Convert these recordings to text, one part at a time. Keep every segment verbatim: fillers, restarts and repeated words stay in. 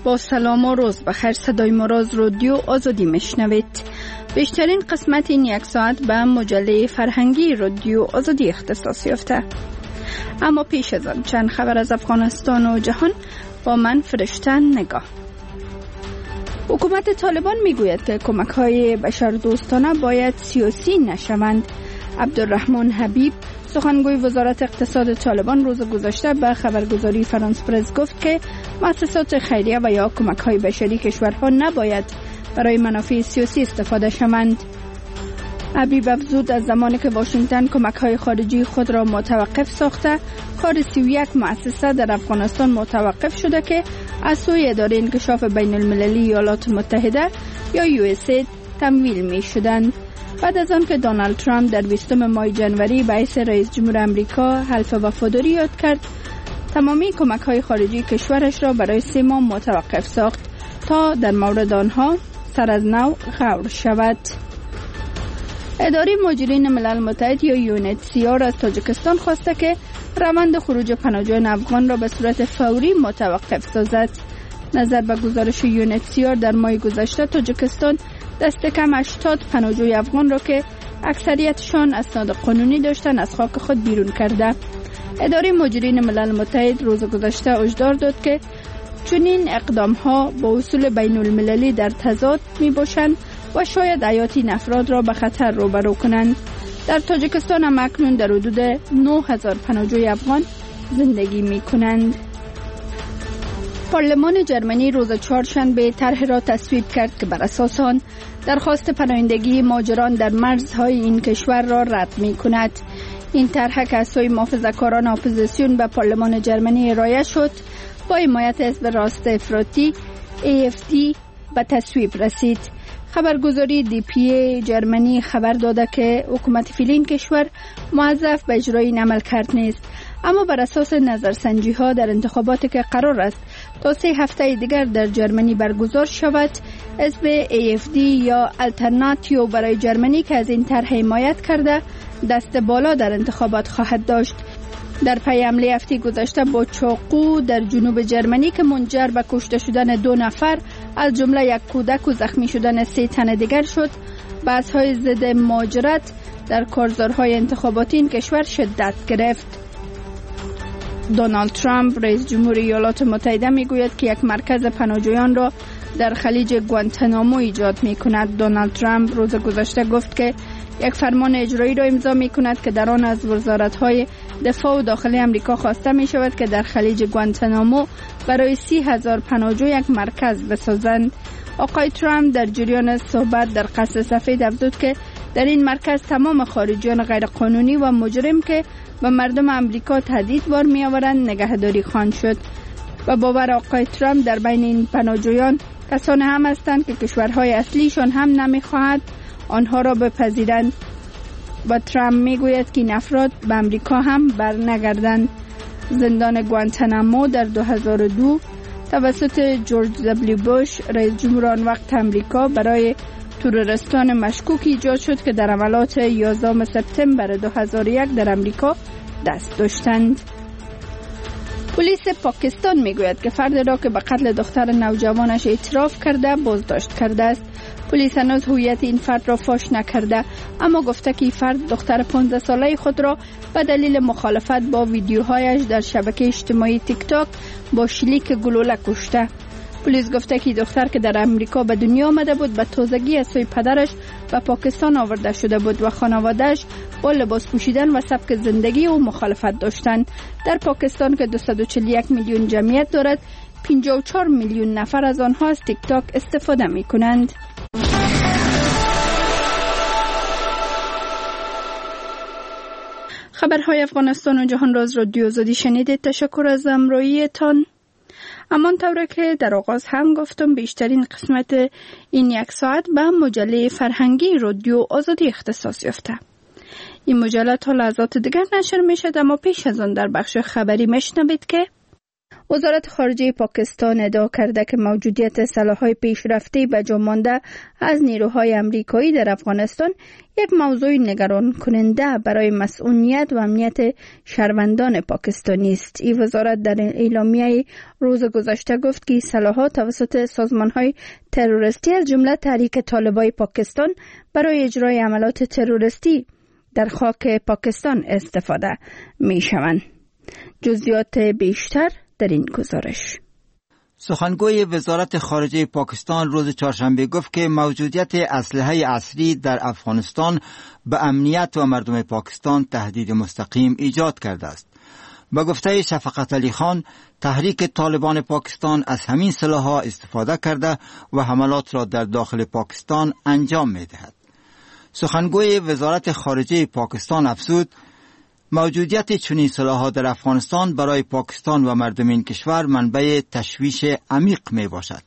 با سلام و روز بخیر. صدای ما را از رادیو آزادی میشنوید. بیشترین قسمت این یک ساعت به مجله فرهنگی رادیو آزادی اختصاص یافته. اما پیش از آن چند خبر از افغانستان و جهان با من فرشته نگاه. حکومت طالبان میگوید که کمک‌های بشردوستانه باید سیاسی نشوند. عبدالرحمن حبیب سخنگوی وزارت اقتصاد طالبان روز گذشته به خبرگزاری فرانس پرس گفت که مؤسسات خیریه و یا کمک‌های بشری کشورها نباید برای منافع سیاسی استفاده شوند. حبیب افزود از زمانی که واشنگتن کمک‌های خارجی خود را متوقف ساخته، کار سی و یک مؤسسه در افغانستان متوقف شده که از سوی اداره انکشاف بین المللی ایالات متحده یا یو اس اید تمویل می شدند. بعد از آن که دونالد ترامپ در بیستم ماه جنوری به حیث رئیس جمهور امریکا حلف وفاداری یاد کرد، تمامی کمک‌های خارجی کشورش را برای سه ماه متوقف ساخت تا در مورد آنها سر از نو غور شود. اداره مهاجرین ملل متحد یا یو ان اچ سی آر از تاجیکستان خواسته که روند خروج پناهجویان افغان را به صورت فوری متوقف سازد. نظر به گزارش یو ان اچ سی آر در ماه گذشته تاجیکستان دست کم هشتاد پناهجوی افغان را که اکثریتشان اسناد قانونی داشتند از خاک خود بیرون کرده. اداره مهاجرین ملل متحد روز گذشته هشدار داد که چنین اقدام‌ها با اصول بین المللی در تضاد می‌باشند و شاید حیات این افراد را به خطر روبرو کنند. در تاجیکستان هم اکنون در حدود نه هزار پناهجوی افغان زندگی می‌کنند. پارلمان جرمنی روز چهارشنبه طرح را تصویب کرد که بر اساس آن درخواست پناهندگی مهاجران در مرزهای این کشور را رد می‌کند. این طرح که از سوی محافظه‌کاران اپوزیسیون به پارلمان جرمنی ارائه شد با حمایت حزب راست افراطی ای اف دی به تصویب رسید. خبرگزاری دی پی ای جرمنی خبر داده که حکومت فعلی این کشور موظف به اجرای این عملکرد نیست، اما بر اساس نظرسنجی ها در انتخاباتی که قرار است تا سه هفته دیگر در جرمنی برگزار شود، حزب ای اف دی یا آلترناتیو برای جرمنی که از این طرح حمایت کرده دست بالا در انتخابات خواهد داشت. در پی حمله هفته گذشته با چاقو در جنوب جرمنی که منجر به کشته شدن دو نفر از جمله یک کودک و زخمی شدن سه تن دیگر شد، بحث‌های ضد مهاجرت در کارزارهای انتخاباتی این کشور شدت گرفت. دونالد ترامپ رئیس جمهور ایالات متحده میگوید که یک مرکز پناهجویان را در خلیج گوانتانامو ایجاد می‌کند. دونالد ترامپ روز گذشته گفت که یک فرمان اجرایی را امضا می‌کند که در آن از وزارت‌های دفاع و داخلی آمریکا خواسته می‌شود که در خلیج گوانتانامو برای سی هزار پناهجو یک مرکز بسازند. آقای ترامپ در جریان صحبت در قصر سفید افزود که در این مرکز تمام خارجیان غیرقانونی و مجرم که به مردم آمریکا تهدید بار می‌آورند نگهداری خواهند شد. و باور آقای ترامپ در بین این پناهجویان کسانی هم هستند که کشورهای اصلیشان هم نمی‌خواهد آنها را بپذیرند. و ترامپ میگوید که این افراد به امریکا هم برنگردند. زندان گوانتانامو در دو هزار و دو توسط جورج دبلیو بوش رئیس جمهور آن وقت امریکا برای تروریستان مشکوک ایجاد شد که در عملات یازدهم سپتامبر دو هزار و یک در امریکا دست داشتند. پلیس پاکستان میگوید که فرد را که به قتل دختر نوجوانش اعتراف کرده بازداشت کرده است. پلیس هنوز هویت این فرد را فاش نکرده، اما گفته که این فرد دختر پانزده ساله خود را به دلیل مخالفت با ویدیوهایش در شبکه اجتماعی تیک تاک با شلیک گلوله کشته. پلیس گفته که دختر که در امریکا به دنیا آمده بود به تازگی از سوی پدرش به پاکستان آورده شده بود و خانواده‌اش با لباس پوشیدن و سبک زندگی او مخالفت داشتند. در پاکستان که دویست و چهل و یک میلیون جمعیت دارد، پنجاه و چهار میلیون نفر از آنها از تیک تاک استفاده می کنند. خبرهای افغانستان و جهان را از رادیو آزادی شنیدید. تشکر از همراهیتان. همان طوره که در آغاز هم گفتم بیشترین قسمت این یک ساعت به مجله فرهنگی رادیو آزادی اختصاص یافته. این مجله تا لحظات دیگر نشر می شد، اما پیش از آن در بخش خبری میشنوید که وزارت خارجه پاکستان ادعا کرده که موجودیت سلاح‌های پیشرفته به جا مانده از نیروهای امریکایی در افغانستان یک موضوع نگران کننده برای مسئولیت و امنیت شهروندان پاکستانی است. این وزارت در اعلامیه روز گذشته گفت که سلاح‌ها توسط سازمان‌های تروریستی از جمله تحریک طالبان پاکستان برای اجرای عملیات تروریستی در خاک پاکستان استفاده می‌شوند. جزئیات بیشتر در این گزارش. سخنگوی وزارت خارجه پاکستان روز چهارشنبه گفت که موجودیت اسلحه عصری در افغانستان به امنیت و مردم پاکستان تهدید مستقیم ایجاد کرده است. به گفته شفقت علی خان، تحریک طالبان پاکستان از همین سلاح‌ها استفاده کرده و حملات را در داخل پاکستان انجام می‌دهد. سخنگوی وزارت خارجه پاکستان افزود موجودیت چنین سلاح‌ها در افغانستان برای پاکستان و مردم این کشور منبع تشویش عمیق می باشد.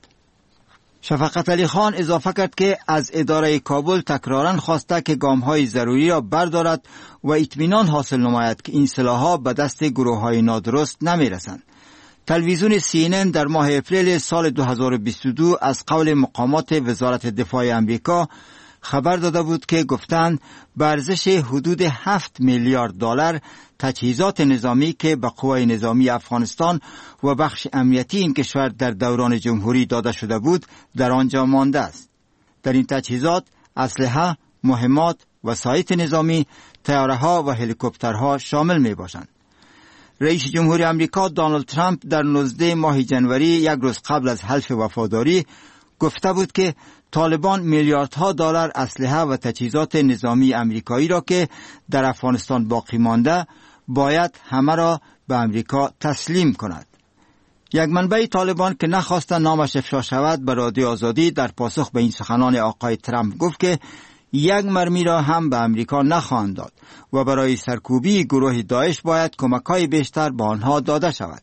شفقت علی خان اضافه کرد که از اداره کابل تکراراً خواسته که گام‌های ضروری را بردارد و اطمینان حاصل نماید که این سلاح‌ها به دست گروه‌های نادرست نمی‌رسند. تلویزیون سی ان ان در ماه اپریل سال دو هزار و بیست و دو از قول مقامات وزارت دفاع امریکا خبر داده بود که گفتند به ارزش حدود هفت میلیارد دلار تجهیزات نظامی که به قوای نظامی افغانستان و بخش امنیتی این کشور در دوران جمهوری داده شده بود در آنجا مانده است. در این تجهیزات اسلحه، مهمات، وسایط نظامی، طیاره‌ها و هلیکوپترها شامل می باشند. رئیس جمهور آمریکا دونالد ترامپ در نوزدهم ماه جنوری یک روز قبل از حلف وفاداری گفته بود که طالبان میلیاردها دلار اسلحه و تجهیزات نظامی امریکایی را که در افغانستان باقی مانده باید همه را به امریکا تسلیم کند. یک منبع طالبان که نخواسته نامش افشا شود به رادیو آزادی در پاسخ به این سخنان آقای ترامپ گفت که یک مرمی را هم به امریکا نخواهند داد و برای سرکوبی گروه داعش باید کمک‌های بیشتر به آنها داده شود.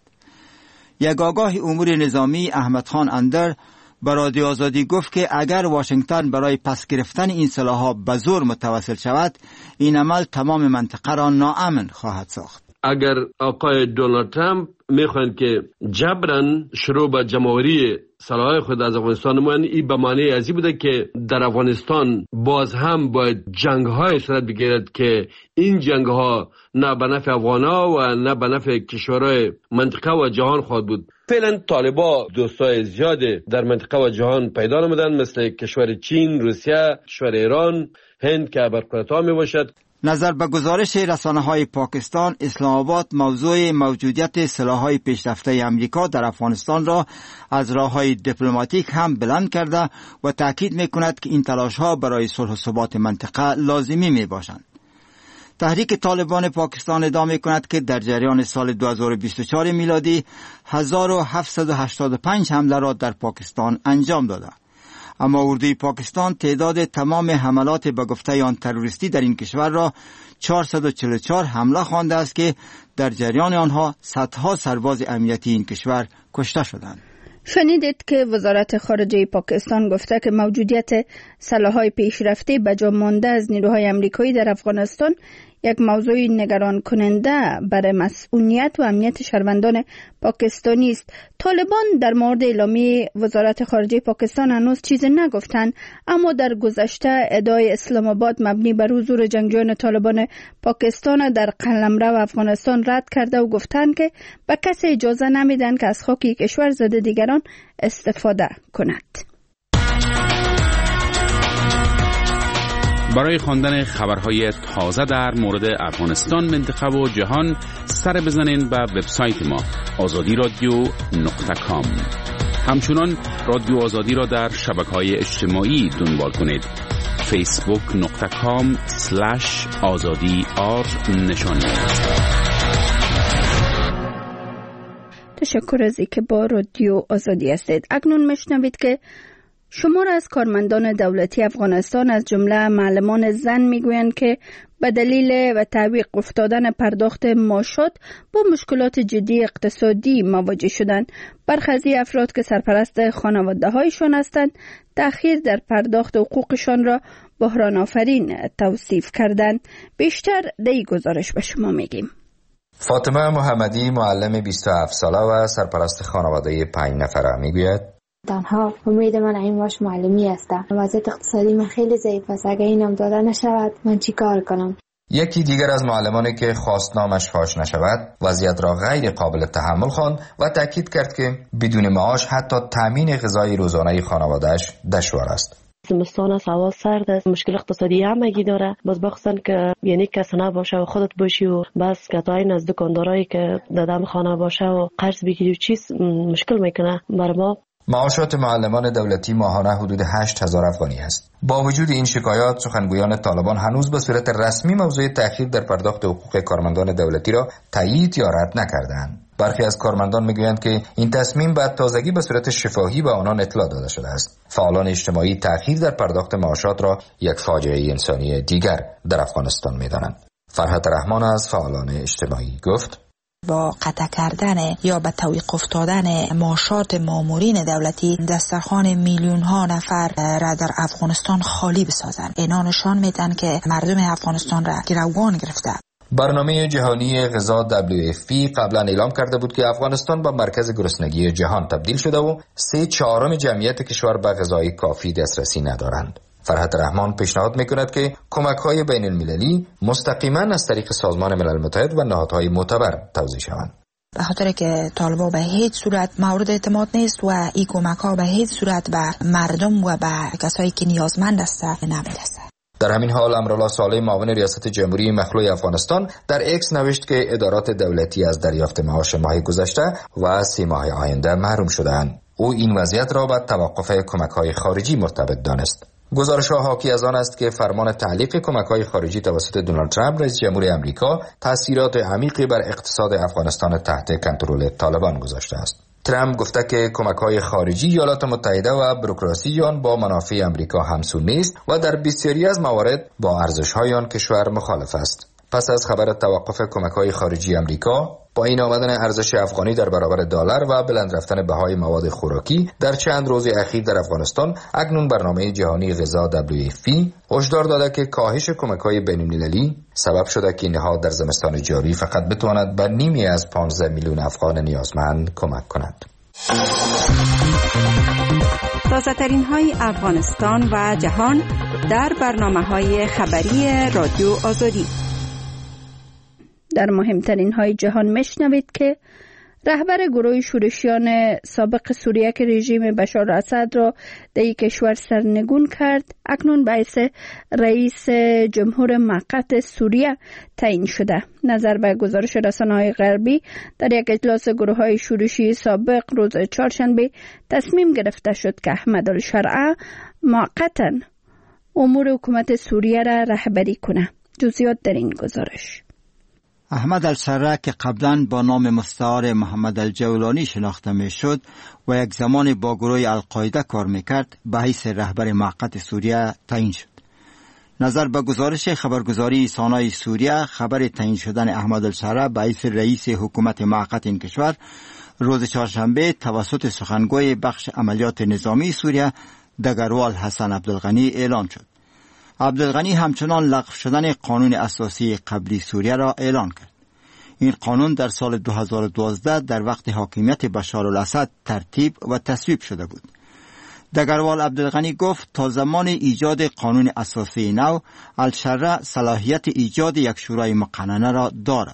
یک آگاه امور نظامی احمد خان اندر به رادیو آزادی گفت که اگر واشنگتن برای پس گرفتن این سلاح‌ها به زور متوسل شود، این عمل تمام منطقه را ناامن خواهد ساخت. اگر آقای دونالد ترامپ میخواهند که جبران شروع به جمع‌آوری سلاح خود از افغانستان نمایند، این به معنی ازی بوده که در افغانستان باز هم باید جنگ‌های صورت بگیرد که این جنگ‌ها نه به نفع افغان‌ها و نه به نفع کشورهای منطقه و جهان خواهد بود. فعلا طالبان دوستای زیاده در منطقه و جهان پیدا نمودند، مثل کشور چین، روسیه، کشور ایران، هند که برکرتا می باشد. نظر به گزارش رسانه‌های پاکستان، اسلام آباد موضوع موجودیت سلاح‌های پیشرفته امریکا در افغانستان را از راه‌های دیپلماتیک هم بلند کرده و تاکید می‌کند که این تلاش‌ها برای صلح و ثبات منطقه لازمی می‌باشند. تحریک طالبان پاکستان ادعا می‌کند که در جریان سال دو هزار و بیست و چهار میلادی هزار و هفتصد و هشتاد و پنج حمله را در پاکستان انجام داده. اما اردوی پاکستان تعداد تمام حملات به گفته آن تروریستی در این کشور را چهارصد و چهل و چهار حمله خوانده است که در جریان آنها صدها سرباز امنیتی این کشور کشته شدند. شنیدید که وزارت خارجه پاکستان گفته که موجودیت سلاح‌های پیشرفته به جا مانده از نیروهای امریکایی در افغانستان یک موضوع نگران کننده برای مسئولیت و امنیت شهروندان پاکستانی است. طالبان در مورد اعلامیه وزارت خارجه پاکستان هنوز چیزی نگفتند، اما در گذشته ادعای اسلام آباد مبنی بر حضور جنگجویان طالبان پاکستان در قلمرو افغانستان رد کرده و گفتند که به کسی اجازه نمیدن که از خاک کشور ضد دیگران استفاده کند. برای خواندن خبرهای تازه در مورد افغانستان، منطقه و جهان سر بزنین به وبسایت ما آزادی رادیو نقطه کام. همچنان رادیو آزادی را در شبکه‌های اجتماعی دنبال کنید. فیسبوک نقطه کام سلش آزادی آر نشانی. تشکر از اینکه با رادیو آزادی هستید. اکنون میشنوید که شمار از کارمندان دولتی افغانستان از جمله معلمان زن میگویند که به دلیل و تعویق افتادن پرداخت معاشات با مشکلات جدی اقتصادی مواجه شدند. برخی افراد که سرپرست خانواده‌هایشان هستند، تأخیر در پرداخت حقوقشان را بحران آفرین توصیف کردند. بیشتر در این گزارش به شما میگیم. فاطمه محمدی معلم بیست و هفت ساله و سرپرست خانواده پنج نفره میگوید تنها امید من این باش معلمی است. وضعیت اقتصادی من خیلی ضعیف است. اگر اینم داده نشود من چی کار کنم؟ یکی دیگر از معلمانی که خواست نامش فاش نشود وضعیت را غیر قابل تحمل خواند و تاکید کرد که بدون معاش حتی تامین غذای روزانه خانواده‌اش دشوار است. زمستان است، هوا سرد است، مشکل اقتصادی همگی داره. باز بخصوصا که یعنی کس نباشه و خودت باشی و بس کتاین از دکاندارایی که دادم خانه باشه و قرض بگیری و چیز مشکل میکنه بر ما. معاشات معلمان دولتی ماهانه حدود هشت هزار افغانی است. با وجود این شکایات، سخنگویان طالبان هنوز به صورت رسمی موضوع تأخیر در پرداخت حقوق کارمندان دولتی را تایید یا رد نکردند. برخی از کارمندان میگویند که این تصمیم بعد تازگی به صورت شفاهی به آنان اطلاع داده شده است. فعالان اجتماعی تأخیر در پرداخت معاشات را یک فاجعه انسانی دیگر در افغانستان می‌دانند. فرحت رحمان از فعالان اجتماعی گفت: با قطع کردن یا به توقف دادن معاشات مامورین دولتی دسترخوان میلیون ها نفر را در افغانستان خالی بسازند. اینا نشان میدن که مردم افغانستان را گروگان گرفته. برنامه جهانی غذا دبلیو اف پی قبلا اعلام کرده بود که افغانستان به مرکز گرسنگی جهان تبدیل شده و سه چهارم جمعیت کشور به غذای کافی دسترسی ندارند. فرحت رحمان پیشنهاد میکند که کمک‌های بین المللی مستقیما از طریق سازمان ملل متحد و نهادهای معتبر توزیع شوند. به خاطر که طالبان به هیچ صورت مورد اعتماد نیست و این کمک‌ها به هیچ صورت به مردم و به کسایی که نیازمند است نمی‌رسد. در همین حال امرالله صالح معاون ریاست جمهوری مخلوع افغانستان در اکس نوشت که ادارات دولتی از دریافت معاش ماه گذشته و سه ماه آینده محروم شده‌اند. او این وضعیت را به توقف کمک‌های خارجی مرتبط دانست. گزارش‌ها حاکی از آن است که فرمان تعلیق کمک‌های خارجی توسط دونالد ترامپ رئیس جمهور آمریکا تأثیرات عمیقی بر اقتصاد افغانستان تحت کنترل طالبان گذاشته است. ترامپ گفته که کمک‌های خارجی ایالات متحده و بوروکراسی آن با منافع آمریکا همسو نیست و در بسیاری از موارد با ارزش‌های آن کشور مخالف است. پس از خبر توقف کمک‌های خارجی آمریکا، پایین آمدن ارزش افغانی در برابر دلار و بلند رفتن بهای مواد خوراکی در چند روز اخیر در افغانستان، اکنون برنامه جهانی غذا دبلیو اف پی هشدار داده که کاهش کمک‌های بین‌المللی سبب شده که نهاد در زمستان جاری فقط بتواند به نیمی از پانزده میلیون افغان نیازمند کمک کند. تازه‌ترین های افغانستان و جهان در برنامه‌های خبری رادیو آزادی. در مهمترین های جهان میشنوید که رهبر گروه شورشیان سابق سوریه که رژیم بشار اسد را در این کشور سرنگون کرد، اکنون باعث رئیس جمهور موقت سوریه تعیین شده. نظر به گزارش رسانه‌های غربی، در یک اجلاس گروه های شورشی سابق روز چهارشنبه تصمیم گرفته شد که احمد الشرعه موقتا امور حکومت سوریه را رهبری کنه. جزئیات در این گزارش. احمد الشرعه که قبلا با نام مستعار محمد الجولانی شناخته می شد و یک زمان با گروه القاعده کار می کرد، به حیث رهبر موقت سوریه تعیین شد. نظر به گزارش خبرگزاری سانای سوریه، خبر تعیین شدن احمد الشرعه به حیث رئیس حکومت موقت این کشور روز چهارشنبه توسط سخنگوی بخش عملیات نظامی سوریه دگروال حسن عبدالغنی اعلان شد. عبدالغنی همچنان لغو شدن قانون اساسی قبلی سوریه را اعلان کرد. این قانون در سال دو هزار و دوازده در وقت حاکمیت بشار الاسد ترتیب و تصویب شده بود. دگروال عبدالغنی گفت تا زمان ایجاد قانون اساسی نو، الشرعه صلاحیت ایجاد یک شورای مقننه را دارد.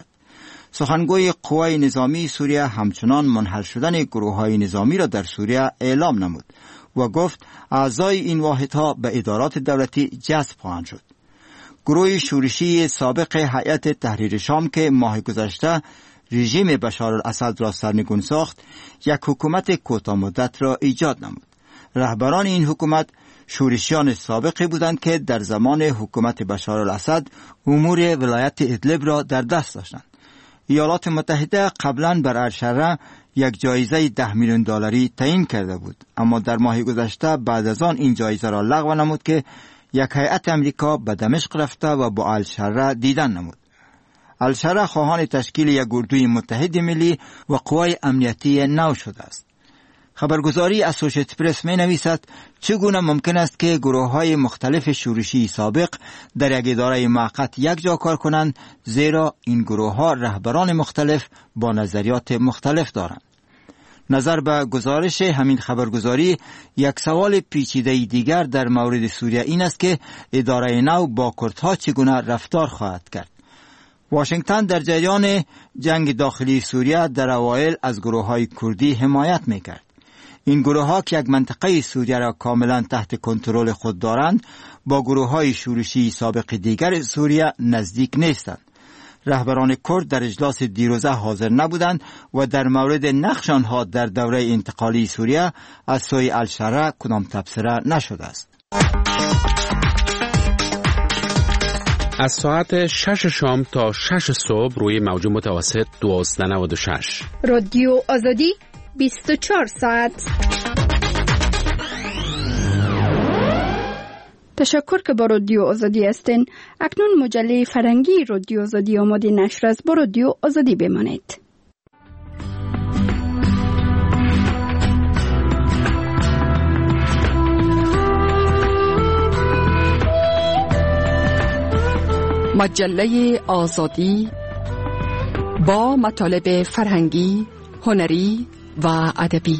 سخنگوی قوای نظامی سوریه همچنان منحل شدن گروه‌های نظامی را در سوریه اعلام نمود و گفت اعضای این واحدها به ادارات دولتی جذب خواهند شد. گروه شورشی سابق هیئت تحریر شام که ماه گذشته رژیم بشار الاسد را سرنگون ساخت، یک حکومت کوتاه مدت را ایجاد نمود. رهبران این حکومت شورشیان سابقی بودند که در زمان حکومت بشار الاسد امور ولایت ادلب را در دست داشتند. ایالات متحده قبلا بر الشرعه یک جایزه ده میلیون دلاری تعیین کرده بود، اما در ماه گذشته بعد از آن این جایزه را لغو نمود که یک هیئت امریکا به دمشق رفته و با الشرعه دیدن نمود. الشرعه خواهان تشکیل یک اردوی متحد ملی و قوای امنیتی نو شده است. خبرگزاری اسوشییتد پرس می نویسد چگونه ممکن است که گروه های مختلف شورشی سابق در یک اداره موقت یک جا کار کنند، زیرا این گروه ها رهبران مختلف با نظریات مختلف دارند. نظر به گزارش همین خبرگزاری، یک سوال پیچیده دیگر در مورد سوریه این است که اداره نو با کردها چگونه رفتار خواهد کرد. واشنگتن در جریان جنگ داخلی سوریه در اوایل از گروه های کردی حمایت می کرد. این گروه ها که یک منطقه سوریه را کاملا تحت کنترل خود دارند، با گروه های شورشی سابق دیگر سوریه نزدیک نیستند. رهبران کرد در اجلاس دیروزه حاضر نبودند و در مورد نقش آنها در دوره انتقالی سوریه از سوی الشرع کدام تبصره نشده است. از ساعت شش شام تا شش صبح روی موج متوسط دوازده و نود و شش رادیو آزادی بیست و چهار ساعت. تشکر که با رادیو آزادی هستین. اکنون مجله فرنگی رادیو آزادی آماده نشر است. با رادیو آزادی بمانید. مجله آزادی با مطالب فرهنگی، هنری و ادبی.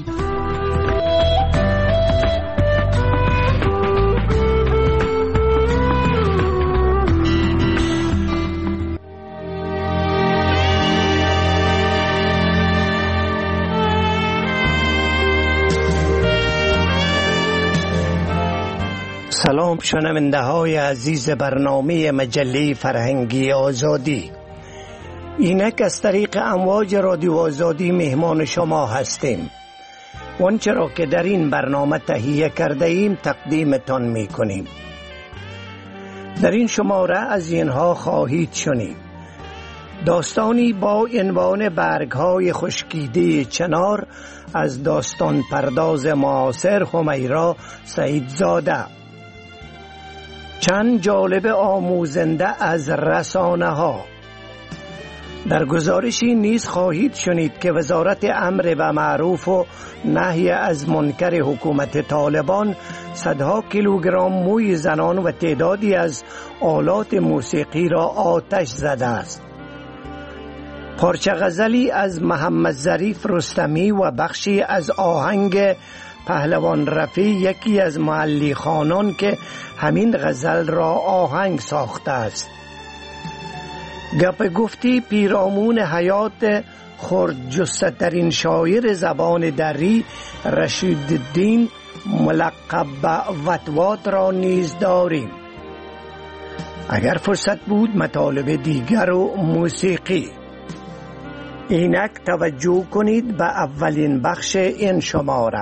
سلام شنونده های عزیز برنامه مجله فرهنگی آزادی. اینک از طریق امواج رادیو آزادی مهمان شما هستیم. آنچه را که در این برنامه تهیه کرده ایم تقدیمتان می کنیم. در این شماره از اینها خواهید شنید: داستانی با عنوان برگ‌های خشکیده چنار از داستان پرداز معاصر همیرا سعیدزاده. چند جالب آموزنده از رسانه ها. در گزارشی نیز خواهید شنید که وزارت امر و معروف و نهی از منکر حکومت طالبان صدها کیلوگرم موی زنان و تعدادی از آلات موسیقی را آتش زده است. پارچه غزلی از محمد ظریف رستمی و بخشی از آهنگ پهلوان رفیع یکی از مؤلفان که همین غزل را آهنگ ساخته است. گپ گفتی پیرامون حیات خردجسته ترین شاعر زبان دری رشیدالدین ملقب به وطوات را نیز داریم. اگر فرصت بود مطالب دیگر و موسیقی. اینک توجه کنید به اولین بخش این شماره.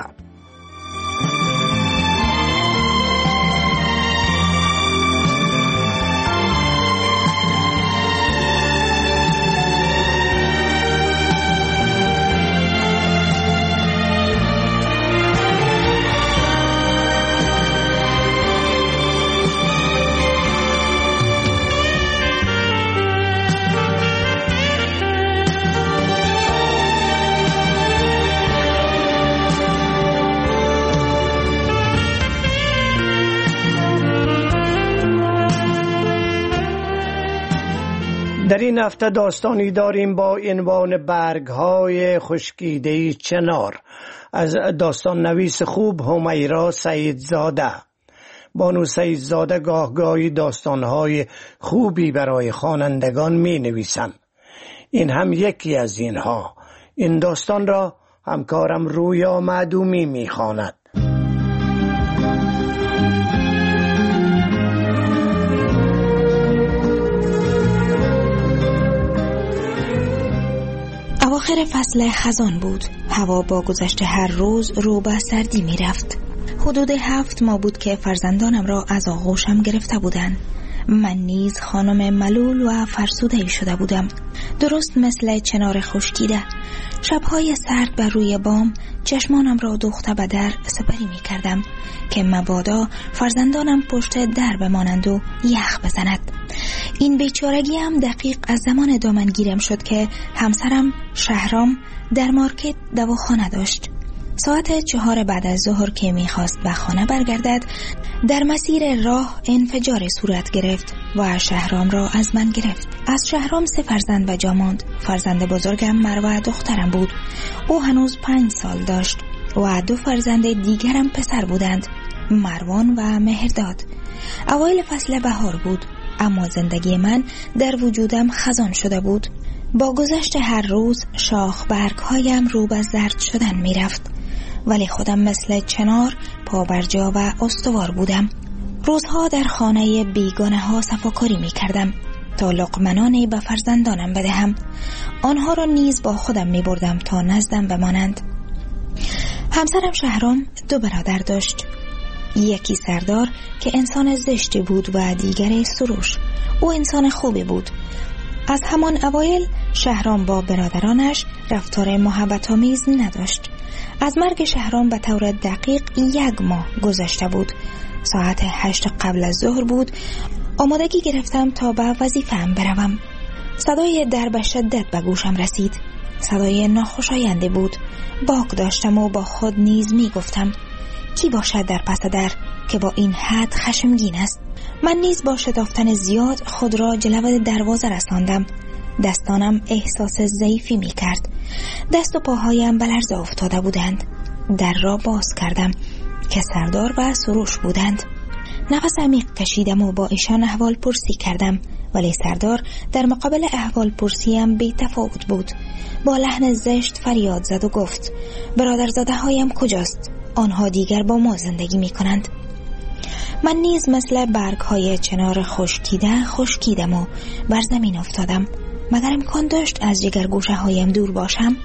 در این هفته داستانی داریم با عنوان برگ‌های خشکیده چنار از داستان نویس خوب همیرا سعیدزاده. بانو سعیدزاده گاه گاهی داستان‌های خوبی برای خوانندگان می‌نویسند. این هم یکی از اینها. این داستان را همکارم رویا معدومی می‌خواند. آخر فصل خزان بود. هوا با گذشت هر روز رو به سردی می رفت. حدود هفت ماه بود که فرزندانم را از آغوشم گرفته بودند. من نیز خانم ملول و فرسوده شده بودم، درست مثل چنار خشکیده. شبهای سرد بر روی بام چشمانم را دوخته به در سپری می کردم که مبادا فرزندانم پشت در بمانند و یخ بزند. این بیچارگی هم دقیق از زمان دامنگیرم شد که همسرم شهرام در مارکت دواخانه داشت. ساعت چهار بعد از ظهر که میخواست به خانه برگردد، در مسیر راه انفجار صورت گرفت و شهرام را از من گرفت. از شهرام سه فرزند به جا ماند. فرزند بزرگم مروه دخترم بود. او هنوز پنج سال داشت و دو فرزند دیگرم پسر بودند، مروان و مهرداد. اوایل فصل بهار بود، اما زندگی من در وجودم خزان شده بود. با گذشت هر روز شاخ برگ هایم رو به زرد شدن می رفت، ولی خودم مثل چنار پابرجا و استوار بودم. روزها در خانه بیگانه ها صفاکاری می کردم تا لقمنانی به فرزندانم بدهم. آنها را نیز با خودم می بردم تا نزدم بمانند. همسرم شهرام دو برادر داشت، یکی سردار که انسان زشتی بود و دیگری سروش. او انسان خوبی بود. از همان اوایل شهرام با برادرانش رفتار محبت‌آمیز نداشت. از مرگ شهرام به طور دقیق یک ماه گذشته بود. ساعت هشت قبل از ظهر بود. آمادگی گرفتم تا به وظیفه‌ام بروم. صدای در به شدت به گوشم رسید. صدای ناخوشایندی بود. باک داشتم و با خود نیز می گفتم کی باشد در پس در که با این حد خشمگین است؟ من نیز با شتافتن زیاد خود را جلو دروازه رساندم. دستانم احساس ضعیفی می کرد. دست و پاهایم به لرزه افتاده بودند. در را باز کردم که سردار و سروش بودند. نفس عمیق کشیدم و با ایشان احوال پرسی کردم، ولی سردار در مقابل احوال پرسیم بی تفاوت بود. با لحن زشت فریاد زد و گفت برادرزاده هایم کجاست؟ آنها دیگر با ما زندگی می کنند. من نیز مثل برگ های چنار خشکیده خشکیدم و بر زمین افتادم. مگر امکان داشت از جگر گوشه هایم دور باشم؟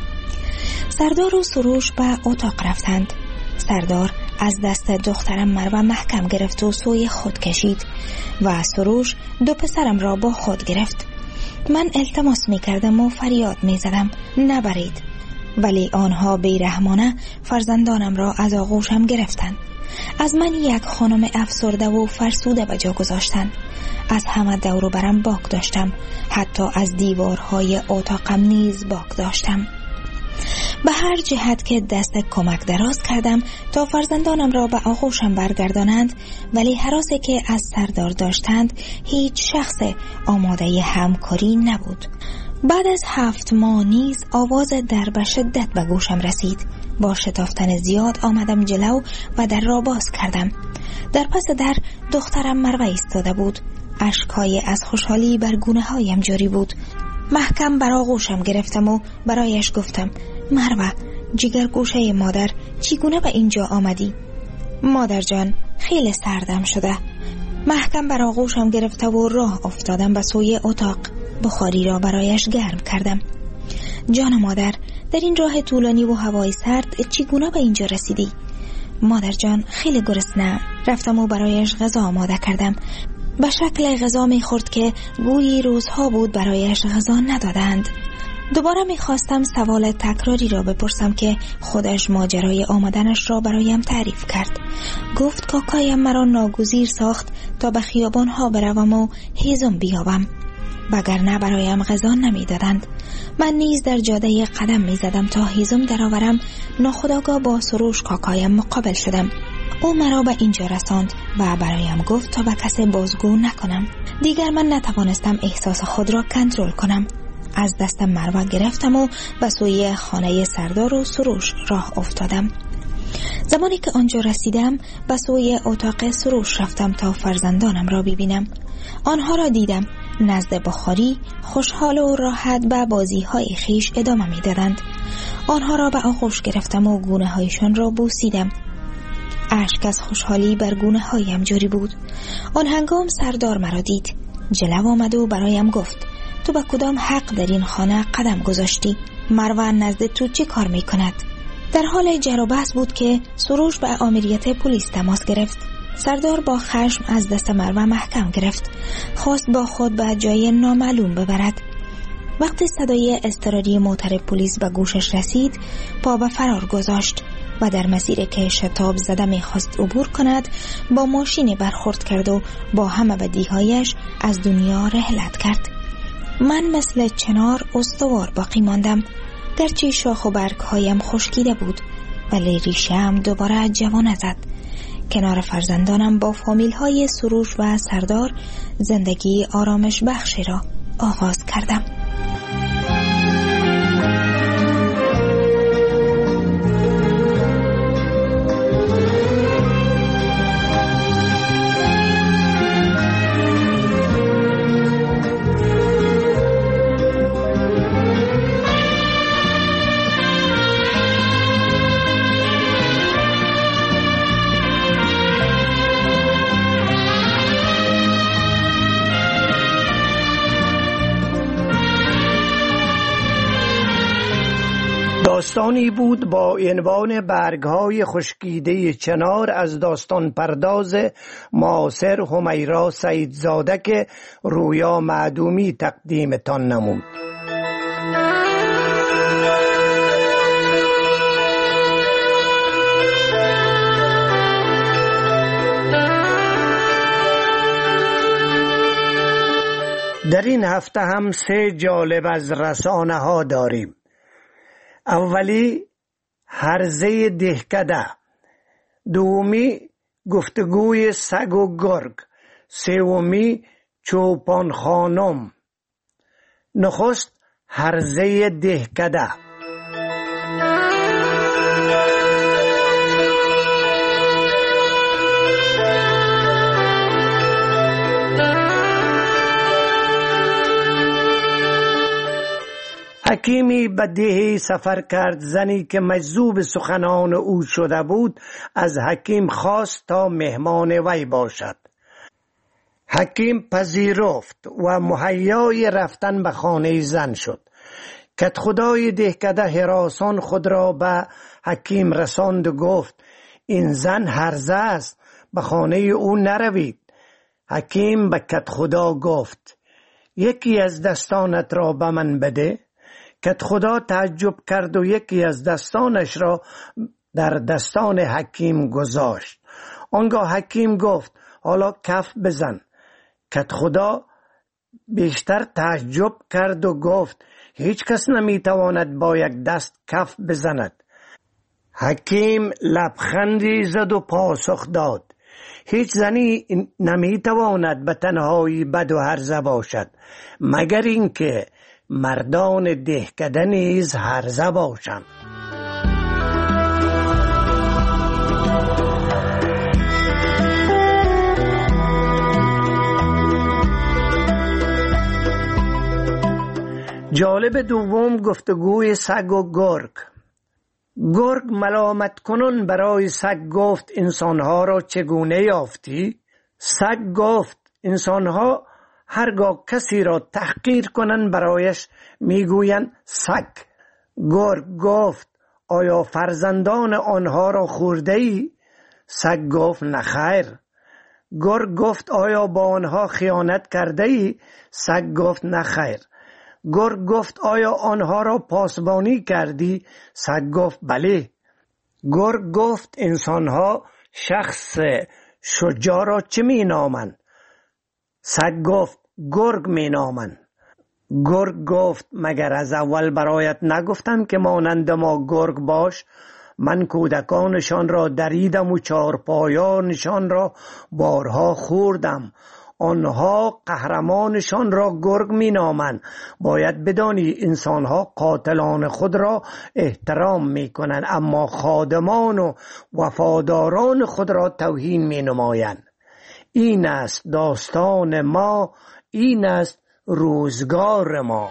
سردار و سروش به اتاق رفتند. سردار از دست دخترم مروه محکم گرفت و سوی خود کشید و سروش دو پسرم را با خود گرفت. من التماس می کردم و فریاد می زدم نبرید، ولی آنها بیرحمانه فرزندانم را از آغوشم گرفتند. از من یک خانم افسرده و فرسوده به جا گذاشتند. از همه دور و برم باک داشتم، حتی از دیوارهای اتاقم نیز باک داشتم. به هر جهت که دست کمک دراز کردم تا فرزندانم را به آغوشم برگردانند، ولی هراسی که از سردار داشتند هیچ شخص آماده همکاری نبود. بعد از هفت ماه نیز آواز در به شدت به گوشم رسید. با شتافتن زیاد آمدم جلو و در را باز کردم. در پس در دخترم مروه ایستاده بود. اشک‌های از خوشحالی بر گونه هایم جاری بود. محکم بر آغوشم گرفتم و برایش گفتم مروه جگر گوشه مادر، چگونه به اینجا آمدی؟ مادر جان خیلی سردم شده. محکم بر آغوشم گرفته و راه افتادم به سوی اتاق. بخاری را برایش گرم کردم. جان مادر، در این راه طولانی و هوای سرد چگونه به اینجا رسیدی؟ مادر جان خیلی گرسنه‌ام. رفتم و برایش غذا آماده کردم. به شکل غذا می خورد که گویی روزها بود برایش غذا ندادند. دوباره می خواستم سوال تکراری را بپرسم که خودش ماجرای آمدنش را برایم تعریف کرد. گفت کاکایم مرا ناگزیر ساخت تا به خیابان ها بروم و هیزم بیابم، وگرنه برایم غذا نمی دادند. من نیز در جاده قدم می زدم تا هیزم درآورم. ناخودآگاه با سروش کاکایم مقابل شدم. او مرا به اینجا رساند و برایم گفت تا به کسی بازگو نکنم. دیگر من نتوانستم احساس خود را کنترل کنم. از دست مروه گرفتم و به سوی خانه سردار و سروش راه افتادم. زمانی که آنجا رسیدم به سوی اتاق سروش رفتم تا فرزندانم را ببینم. آنها را دیدم نزد بخاری خوشحال و راحت به بازی های خیش ادامه می دادند. آنها را به آغوش گرفتم و گونه هایشان را بوسیدم. اشک از خوشحالی بر گونه هایم جاری بود. آن هنگام سردار مرا دید. جلو آمد و برایم گفت تو به کدام حق در این خانه قدم گذاشتی؟ مروه نزد تو چه کار می کند؟ در حال جر و بحث بود که سروش به آمریت پلیس تماس گرفت. سردار با خشم از دست مروه محکم گرفت. خواست با خود به جای نامعلوم ببرد. وقتی صدای اضطراری موتر پلیس به گوشش رسید، پا به فرار گذاشت و در مسیر که شتاب زده می‌خواست عبور کند با ماشین برخورد کرد و با همه بدیهایش از دنیا رحلت کرد. من مثل چنار استوار باقی ماندم، گرچه شاخ و برگ هایم خشکیده بود، ولی ریشه هم دوباره جوانه زد. کنار فرزندانم با فامیل های سروش و سردار زندگی آرامش بخشی را آغاز کردم. داستانی بود با عنوان برگ‌های خشکیده چنار از داستان پرداز معاصر همیرا سیدزاده که رویا معدومی تقدیمتان نمود. در این هفته هم سه جالب از رسانه ها داریم. اولی هرزه دهکده، دومی گفتگوی سگ و گرگ، سومی چوپان خانم. نخست هرزه دهکده. حکیمی به دهی سفر کرد. زنی که مجذوب سخنان او شده بود از حکیم خواست تا مهمان وی باشد. حکیم پذیرفت و مهیای رفتن به خانه زن شد. کدخدای دهکده هراسان خود را به حکیم رساند و گفت این زن هرزه است، به خانه او نروید. حکیم به کدخدا گفت یکی از دستانت را به من بده. کدخدا تعجب کرد و یکی از دستانش را در دستان حکیم گذاشت. آنگاه حکیم گفت حالا کف بزن. کدخدا بیشتر تعجب کرد و گفت هیچ کس نمیتواند با یک دست کف بزند. حکیم لبخندی زد و پاسخ داد هیچ زنی نمیتواند به تنهایی بد و هرزه باشد مگر اینکه مردان دهکده نیز هرزه باشند. جالب دوم گفتگوی سگ و گرگ. گرگ ملامت کنون برای سگ گفت انسانها را چگونه یافتی؟ سگ گفت انسانها هرگاه کسی را تحقیر کنن برایش میگویند سگ. گرگ گفت آیا فرزندان آنها را خورده ای؟ سگ گفت نخیر. گرگ گفت آیا با آنها خیانت کرده ای؟ سگ گفت نخیر. گرگ گفت آیا آنها را پاسبانی کردی؟ سگ گفت بله. گرگ گفت انسانها شخص شجاع را چه می نامند؟ سگ گفت گرگ می نامند. گرگ گفت مگر از اول برایت نگفتم که مانند ما گرگ باش؟ من کودکانشان را دریدم و چارپایانشان را بارها خوردم. آنها قهرمانشان را گرگ می نامند. باید بدانی انسانها قاتلان خود را احترام می کنند اما خادمان و وفاداران خود را توهین می نمایند. این است داستان ما، این است روزگار ما.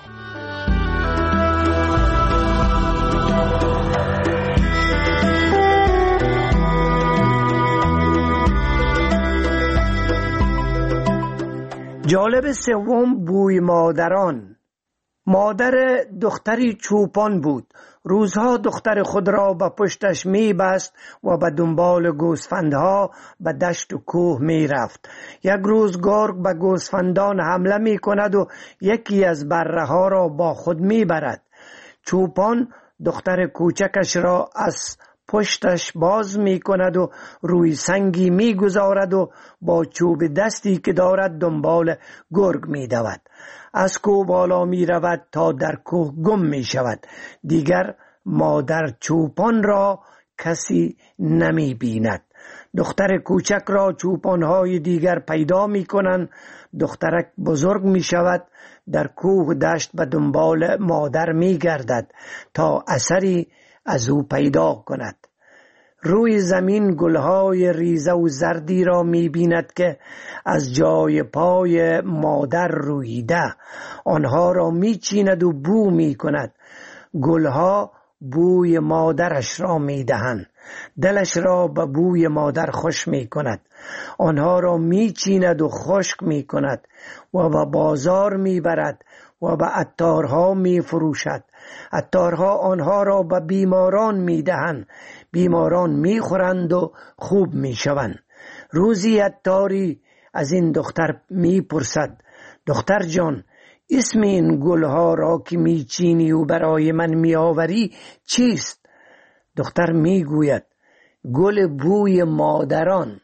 جالب سوم بوی مادران. مادر دختری چوپان بود. روزها دختر خود را به پشتش می بست و به دنبال گوسفندها به دشت و کوه می رفت. یک روز گرگ به گوسفندان حمله می کند و یکی از بره ها را با خود می برد. چوپان دختر کوچکش را از پشتش باز می کند و روی سنگی می گذارد و با چوب دستی که دارد دنبال گرگ می دود. از کوه بالا می رود تا در کوه گم می شود. دیگر مادر چوپان را کسی نمی بیند. دختر کوچک را چوپانهای دیگر پیدا می کنند. دخترک بزرگ می شود، در کوه دشت به دنبال مادر می گردد تا اثری از او پیدا کند. روی زمین گلهای ریزه و زردی را می بیند که از جای پای مادر رویده. آنها را می چیند و بو می کند. گلها بوی مادرش را می دهند. دلش را به بوی مادر خوش می کند. آنها را می چیند و خشک می کند و به بازار می برد و به عطارها می فروشد. عطارها آنها را به بیماران می دهند. بیماران می خورند و خوب می شوند. روزی عطاری از این دختر می پرسد: دختر جان، اسم این گلها را که می چینی و برای من می آوری چیست؟ دختر می گوید: گل بوی مادران.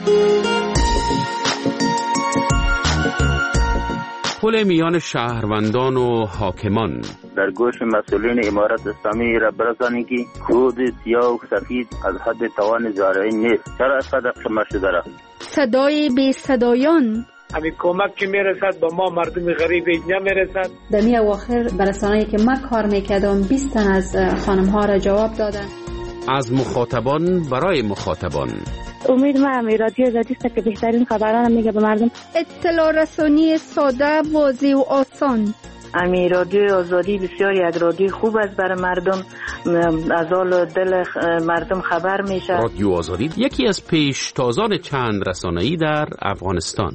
پل میان شهروندان و حاکمان. در گوش مسئولین امارت اسلامی را برسانید که خود سیاه و سفید از حد توان زارعین نیست. چرا صدق شما شده را؟ صدای بی صدایان. همین کمک که میرسد با ما مردم غریب اینجا میرسد. در می اواخر برسانه‌ای که من کار میکردم بیست تن از خانم ها را جواب دادن. از مخاطبان برای مخاطبان. امید من رادیو آزادی است که بهترین خبران میگه به مردم. اطلاع رسانی ساده، واضح و آسان. امی رادیو آزادی بسیاری یک رادیو خوب است برای مردم، از حال دل مردم خبر میشه. رادیو آزادی یکی از پیشتازان چند رسانه‌ای در افغانستان.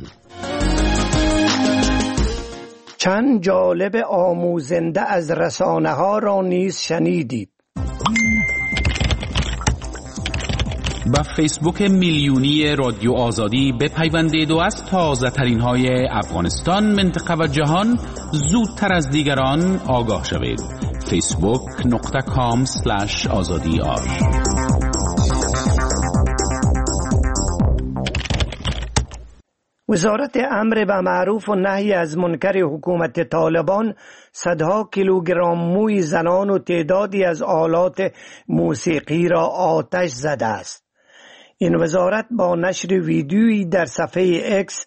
چند جالب آموزنده از رسانه ها را نیز شنیدید. با فیسبوک میلیونی رادیو آزادی بپیوندید و از تازه ترین های افغانستان، منطقه و جهان زودتر از دیگران آگاه شوید. فیسبوک نقطه کام سلش آزادی آر. وزارت امر به معروف و نهی از منکر حکومت طالبان صدها کیلوگرم موی زنان و تعدادی از آلات موسیقی را آتش زده است. این وزارت با نشر ویدیویی در صفحه اکس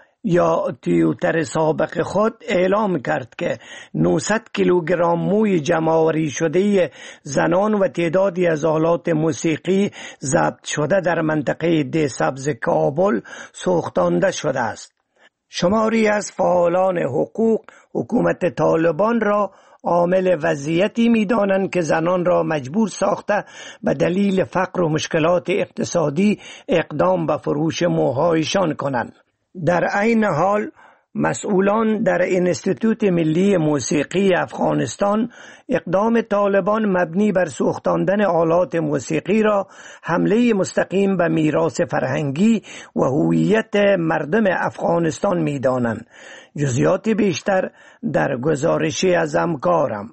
یا توییتر سابق خود اعلام کرد که نهصد کیلوگرم موی جمع‌آوری شده زنان و تعدادی از آلات موسیقی ضبط شده در منطقه ده سبز کابل سوختانده شده است. شماری از فعالان حقوق حکومت طالبان را عامل وضعیتی می دانند که زنان را مجبور ساخته به دلیل فقر و مشکلات اقتصادی اقدام به فروش موهایشان کنند. در عین حال مسئولان در انستیتوت ملی موسیقی افغانستان اقدام طالبان مبنی بر سوختاندن آلات موسیقی را حمله مستقیم به میراث فرهنگی و هویت مردم افغانستان می دانند. جزئیات بیشتر در گزارشی از همکارم.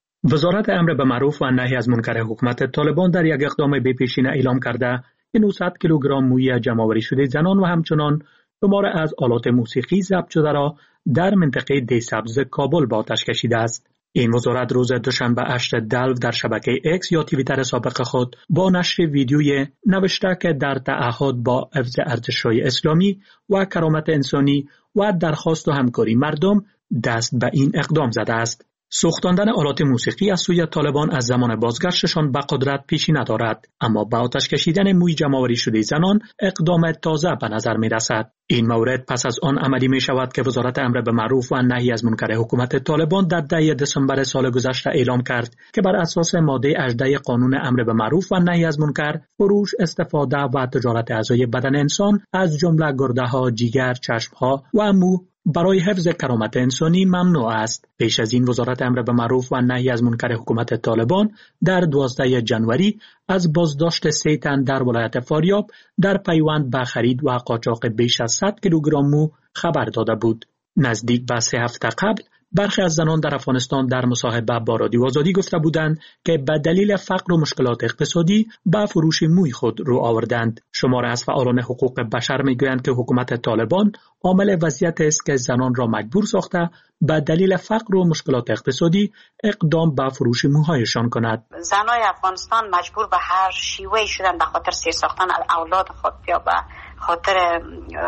وزارت امر به معروف و نهی از منکر حکومت طالبان در یک اقدام بی‌پیشینه اعلام کرده که نهصد کیلوگرم موی جمع‌آوری شده زنان و همچنان شمار از آلات موسیقی ضبط شده را در منطقه ده سبز کابل به آتش کشیده است. این وزارت روز دوشنبه هشت دلو در شبکه اکس یا توییتر سابق خود با نشر ویدیوی نوشته که در تعهد با حفظ ارزش‌های اسلامی و کرامت انسانی و درخواست و همکاری مردم دست به این اقدام زده است. سوختاندن آلات موسیقی از سوی طالبان از زمان بازگشتشان به قدرت پیشی ندارد، اما با آتش کشیدن موی جمع‌آوری شده زنان اقدام تازه به نظر می رسد. این مورد پس از آن عملی می شود که وزارت امر به معروف و نهی از منکر حکومت طالبان در ده دسامبر سال گذشته اعلام کرد که بر اساس ماده هجده قانون امر به معروف و نهی از منکر، فروش، استفاده و تجارت اعضای بدن انسان از جمله گرده‌ها، جگر، چشم‌ها و مو برای حفظ کرامت انسانی ممنوع است. پیش از این وزارت امر به معروف و نهی از منکر حکومت طالبان در دوازده ژانویه از بازداشت سه تن در ولایت فاریاب در پیوند به خرید و قاچاق بیش از صد کیلوگرم مو خبر داده بود. نزدیک به سه هفته قبل برخی از زنان در افغانستان در مصاحبه با رادیو آزادی گفته بودند که به دلیل فقر و مشکلات اقتصادی به فروش موی خود رو آوردند. شماره از فعالان حقوق بشر میگویند که حکومت طالبان عامل وضعیت است که زنان را مجبور ساخته به دلیل فقر و مشکلات اقتصادی اقدام به فروش موهایشان کند. زنای افغانستان مجبور به هر شیوهی شدن به خاطر سیر ساختن اولاد خود یا به خاطر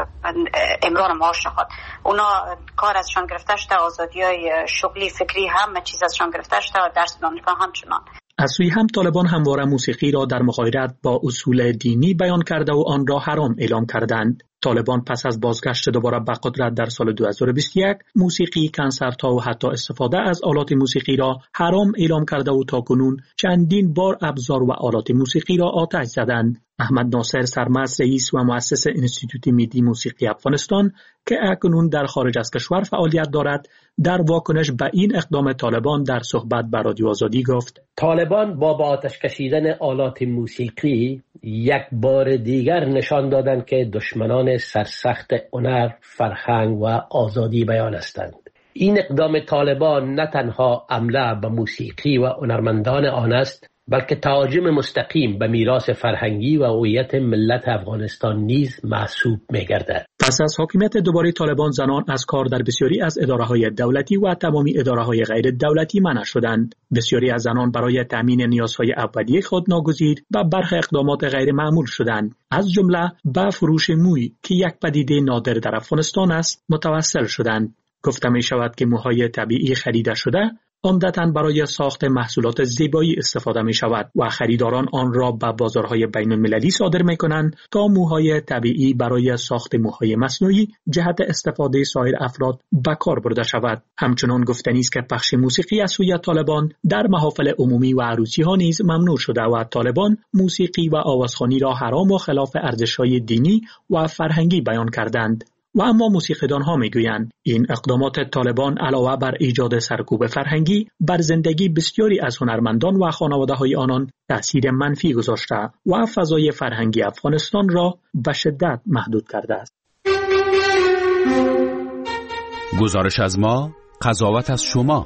امرار معاش خود. اونا کار ازشان گرفته شده، آزادی‌های شغلی فکری همه چیز ازشان گرفته شده و در سودانیکا همچنان. از سوی هم طالبان همواره موسیقی را در مغایرت با اصول دینی بیان کرده و آن را حرام اعلام کردند. طالبان پس از بازگشت دوباره به قدرت در سال دو هزار و بیست و یک موسیقی، کنسرت‌ها و حتی استفاده از آلات موسیقی را حرام اعلام کرده و تاکنون چندین بار ابزار و آلات موسیقی را آتش زدند. احمد ناصر سرمست رئیس و مؤسس انستیتوت ملی موسیقی افغانستان که اکنون در خارج از کشور فعالیت دارد، در واکنش به این اقدام طالبان در صحبت با رادیو آزادی گفت: طالبان با با آتش کشیدن آلات موسیقی یک بار دیگر نشان دادند که دشمنان سرسخت هنر، فرهنگ و آزادی بیان هستند. این اقدام طالبان نه تنها حمله به موسیقی و هنرمندان آن است، بلکه تهاجم مستقیم به میراث فرهنگی و هویت ملت افغانستان نیز محسوب می‌گردد. پس از حاکمیت دوباره طالبان، زنان از کار در بسیاری از اداره‌های دولتی و تمامی اداره‌های غیر دولتی منع شدند. بسیاری از زنان برای تامین نیازهای اولیه خود ناگزیر به برخی اقدامات غیر معمول شدند، از جمله به فروش موی که یک پدیده نادر در افغانستان است متوسل شدند. گفته می شود که موهای طبیعی خریده شده عمدتاً برای ساخت محصولات زیبایی استفاده می شود و خریداران آن را به بازارهای بین المللی صادر می کنند تا موهای طبیعی برای ساخت موهای مصنوعی جهت استفاده سایر افراد به کار برده شود. همچنان گفتنی است که پخش موسیقی از سوی طالبان در محافل عمومی و عروسی ها نیز ممنوع شده و طالبان موسیقی و آوازخوانی را حرام و خلاف ارزش‌های دینی و فرهنگی بیان کردند. و اما موسیقیدان ها می گویند این اقدامات طالبان علاوه بر ایجاد سرکوب فرهنگی بر زندگی بسیاری از هنرمندان و خانواده های آنان تأثیر منفی گذاشته و فضای فرهنگی افغانستان را به شدت محدود کرده است. گزارش از ما، قضاوت از شما.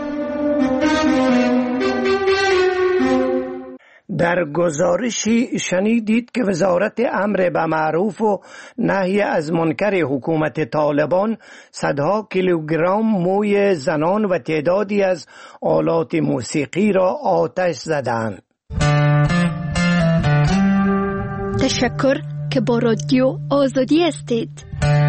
در گزارشی شنیدید که وزارت امر به معروف و نهی از منکر حکومت طالبان صدها کیلوگرم موی زنان و تعدادی از آلات موسیقی را آتش زدند. تشکر که با رادیو آزادی هستید.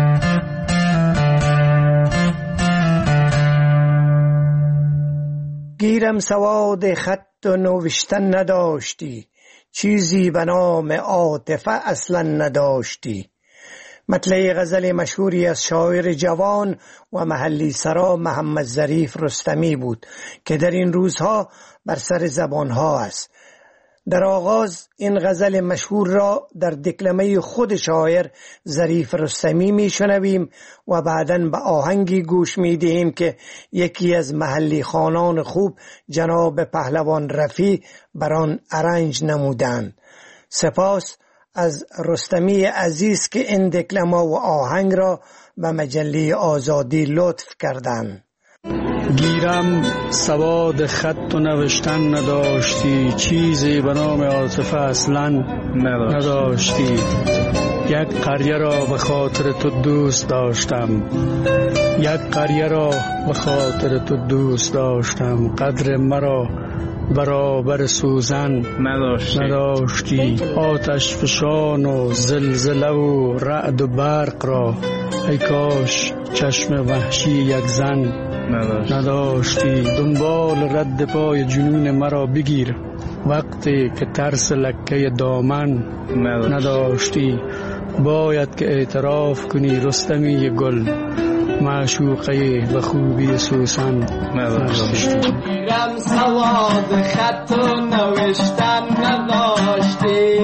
گیرم سواد خط و نوشتن نداشتی، چیزی به نام عاطفه اصلا نداشتی. مطلع غزل مشهوری از شاعر جوان و محلی سرا محمد ظریف رستمی بود که در این روزها بر سر زبانها است. در آغاز این غزل مشهور را در دکلمه خود شاعر ظریف رستمی می شنویم و بعداً به آهنگی گوش می دهیم که یکی از محلی خانان خوب جناب پهلوان رفیع بران ارنج نمودند. سپاس از رستمی عزیز که این دکلمه و آهنگ را به مجله آزادی لطف کردند. گیرم سواد خط و نوشتن نداشتی، چیزی به نام عاطفه اصلا نداشتی. یک قریه را به خاطر تو دوست داشتم، یک قریه را به خاطر تو دوست داشتم. قدر مرا برابر سوزن نداشتی, نداشتی. آتش فشان و زلزله و رعد و برق را ای کاش چشم وحشی یک زن نداشتی, نداشتی. دنبال رد پای جنون مرا بگیر وقتی که ترس لکه دامن نداشتی, نداشتی. باید که اعتراف کنی رستمی گل، معشوقه به خوبی سوسن نداشتی. گیرم سواد خط و نوشتن نداشتی،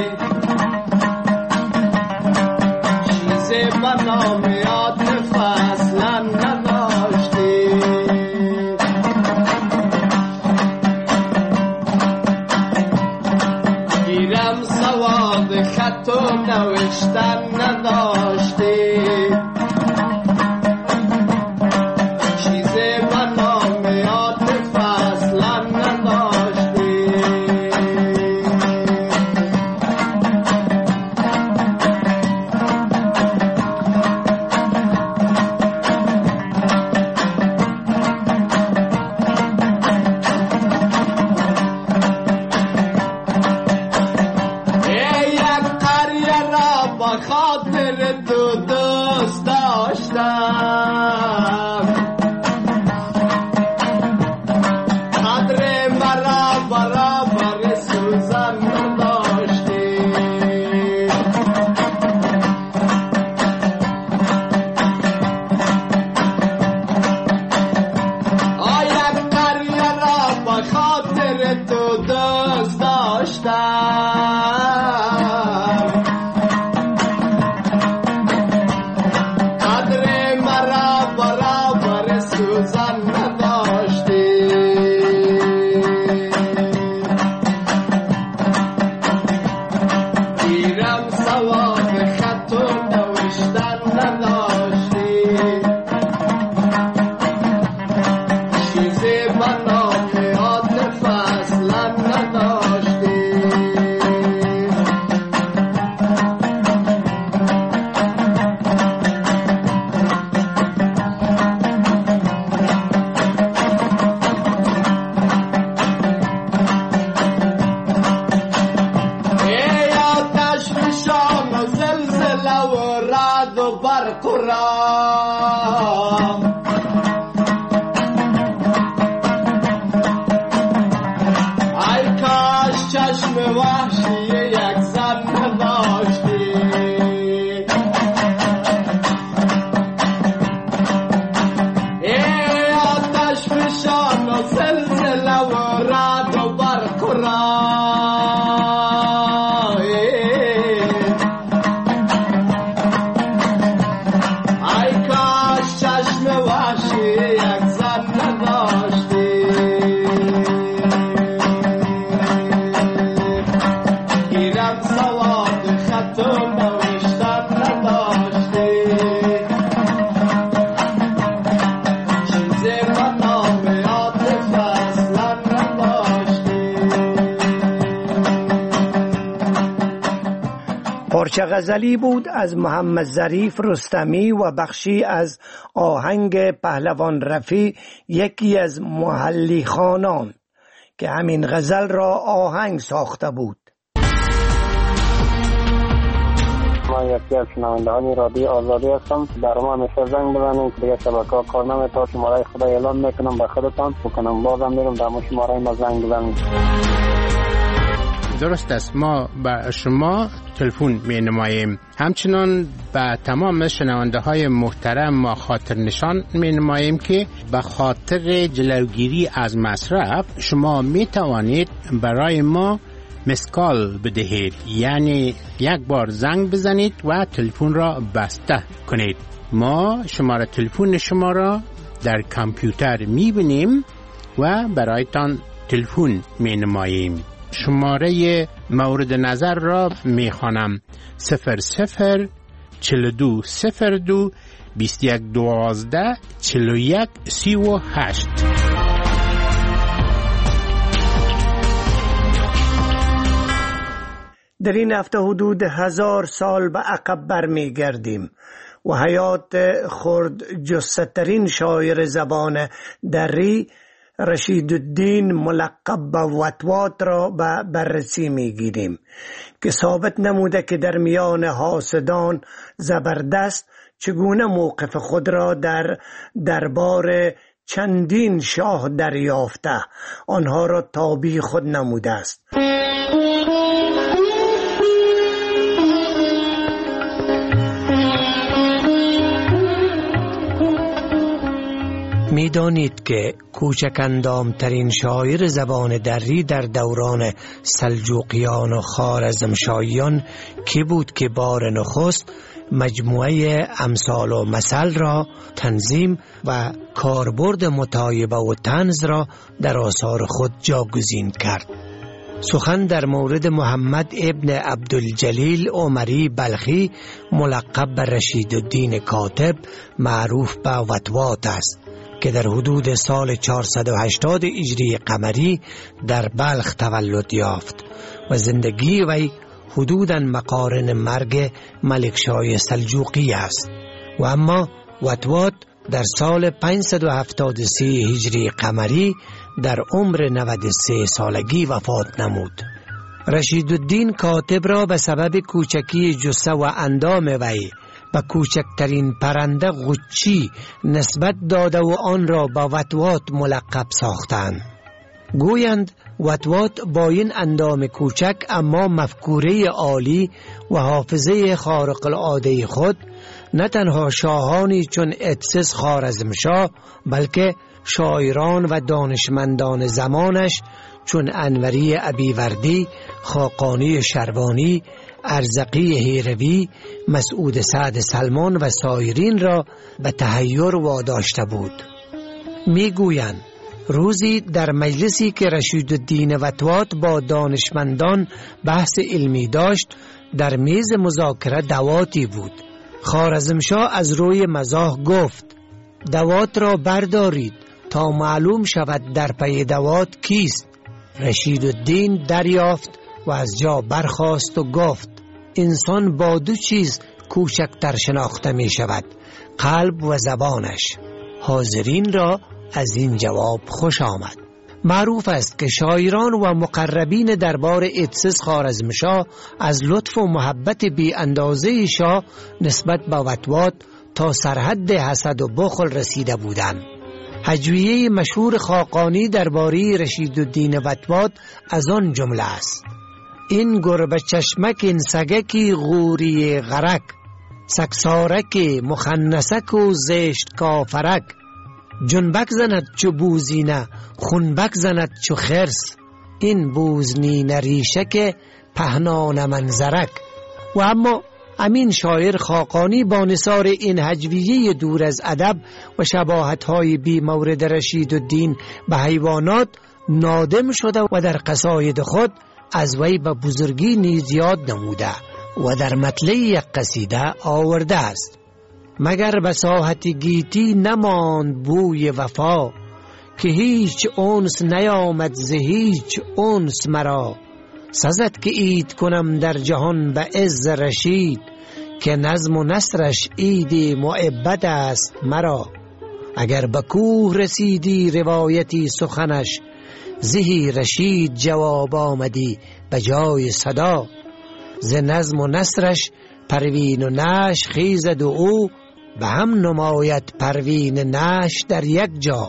چیزی به نام عاطفه اصلا نداشتی. گیرم سواد خط و نوشتن نداشتی، به خاطر تو دوست داشتم قدر مرا برابر سوزن نداشتی گیرم سواد خط و نوشتن نداشتی چیزی بنا که عاطف اصلا نداشتی ای آتش فشان و زلزله و رعد و برق و راه ای کاش چشم وحشی یک زن نداشتی ای آتش فشان و زلزله و رعد و برق و راه ای کاش چشم وحشی یک زن نداشتی گیرم سواد خط و نوشتن نداشتی چیزی به نام عاطف اصلا نداشتی پارچه غزلی بود از محمد ظریف رستمی و بخشی از آهنگ پهلوان رفی یکی از محلی خانان که همین غزل را آهنگ ساخته بود. ما یکی از شنوندگان رادیو آزادی هستم. در ما همیشه زنگ بزنید که دیگه شبکه‌ها کار نمی‌کنه. شماره خدا اعلام میکنم به خودتان بکنم بازم میرم در مو شماره ما زنگ بزنید. درست است، ما به شما تلفن می نماییم. همچنان به تمام شنونده های محترم ما خاطر نشان می نماییم که به خاطر جلوگیری از مصرف شما می توانید برای ما مسکال بدهید، یعنی یک بار زنگ بزنید و تلفن را بسته کنید. ما شماره تلفن شما را در کامپیوتر می بینیم و برایتان تلفن می نماییم. شماره مورد نظر را می خوانم: صفر صفر چل دو صفر دو بیست یک دوازده چل و یک سی و هشت. در این هفته حدود هزار سال به عقب برمی گردیم و حیات خرد جست‌ترین شاعر زبان دری رشیدالدین ملقب به وطوات را به بررسی می گیریم که ثابت نموده که در میان حاسدان زبردست چگونه موقف خود را در دربار چندین شاه دریافته آنها را تابع خود نموده است. می دانید که کوچک اندام ترین شاعر زبان دری در دوران سلجوقیان و خوارزمشاهیان کی بود که بار نخست مجموعه امثال و مثل را تنظیم و کاربرد مطایبه و طنز را در آثار خود جاگزین کرد؟ سخن در مورد محمد ابن عبدالجلیل عمری بلخی ملقب به رشیدالدین کاتب معروف به وطوات است که در حدود سال چهارصد و هشتاد هجری قمری در بلخ تولد یافت و زندگی وی حدوداً مقارن مرگ ملکشاه سلجوقی است و اما وطوات در سال پانصد و هفتاد و سه هجری قمری در عمر نود و سه سالگی وفات نمود. رشیدالدین کاتب را به سبب کوچکی جثه و اندام وی و کوچکترین پرنده غچی نسبت داده و آن را با وطوات ملقب ساختند. گویند وطوات با این اندام کوچک اما مفکوره عالی و حافظه خارق العاده خود نه تنها شاهانی چون اتسس خوارزمشاه بلکه شاعران و دانشمندان زمانش چون انوری ابیوردی، خاقانی شروانی، ارزقی هیروی، مسعود سعد سلمان و سایرین را به تحیر واداشته بود. میگویند روزی در مجلسی که رشیدالدین وطواط با دانشمندان بحث علمی داشت، در میز مذاکره دواتی بود. خوارزمشاه از روی مزاح گفت دوات را بردارید تا معلوم شود در پی دوات کیست. رشیدالدین دریافت و از جا برخاست و گفت انسان با دو چیز کوچکتر شناخته می شود، قلب و زبانش. حاضرین را از این جواب خوش آمد. معروف است که شاعران و مقربین دربار اتسس خوارزمشاه از لطف و محبت بی اندازه شاه نسبت به وطواط تا سرحد حسد و بخل رسیده بودند. هجویه مشهور خاقانی درباره رشیدالدین وطواط از آن جمله است: این گربه چشمک این سگکی غوری غرک، سکسارک مخنسک و زشت کافرک، جنبک زند چو بوزینه خونبک زند چو خرس، این بوزنی ریشک پهنان منظرک. و اما امین شاعر خاقانی با نثار این هجویه دور از ادب و شباهت‌های بی مورد رشیدالدین به حیوانات نادم شده و در قصاید خود از وی به بزرگی نیز یاد نموده و در مطلع یک قصیده آورده است: مگر به ساحت گیتی نماند بوی وفا، که هیچ انس نیامد ز هیچ انس مرا، سزد که عید کنم در جهان به عز رشید، که نظم و نثرش عید معبد است مرا. اگر به کوه رسیدی روایتی سخنش، زهی رشید جواب آمدی به جای صدا، ز نظم و نثرش پروین و نش خیزد و او، به هم نماید پروین نش در یک جا.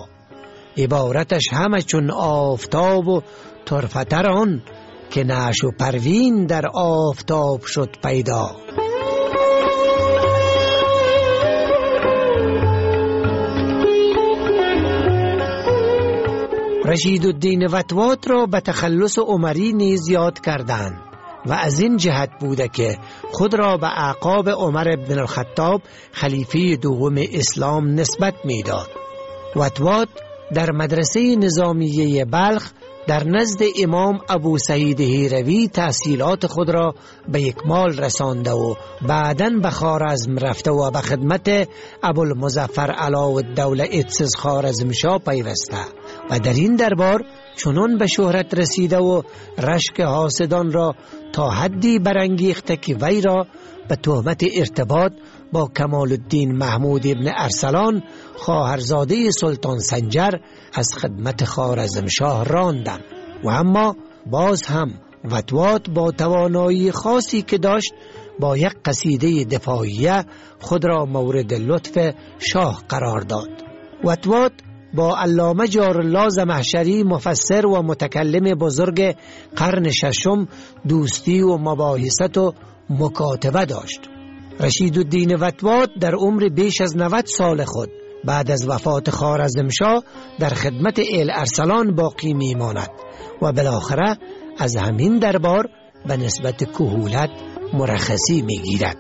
عبارتش همه چون آفتاب و طرفتر آن، که نش و پروین در آفتاب شد پیدا. رشیدالدین وطواط را به تخلص عمری نیز یاد کردند و از این جهت بوده که خود را به اعقاب عمر بن الخطاب خلیفه دوم اسلام نسبت می‌داد. وطواط در مدرسه نظامیه بلخ در نزد امام ابو سعید هیروی تحصیلات خود را به اکمال رسانده و بعداً به خوارزم رفته و به خدمت ابوالمظفر علاءالدوله اتسس خوارزمشاه پیوسته و در این دربار چنان به شهرت رسیده و رشک حاسدان را تا حدی برانگیخته که وی را به تهمت ارتباط با کمال الدین محمود ابن ارسلان خواهرزاده سلطان سنجر از خدمت خوارزمشاه راندند. و اما باز هم وطواط با توانایی خاصی که داشت با یک قصیده دفاعیه خود را مورد لطف شاه قرار داد. وطواط با علامه جارالله زمخشری مفسر و متکلم بزرگ قرن ششم دوستی و مباحثت و مکاتبه داشت. رشیدالدین وطواط در عمر بیش از نود سال خود بعد از وفات خوارزمشاه در خدمت ال ارسلان باقی میماند و بالاخره از همین دربار به نسبت کهولت مرخصی میگیرد.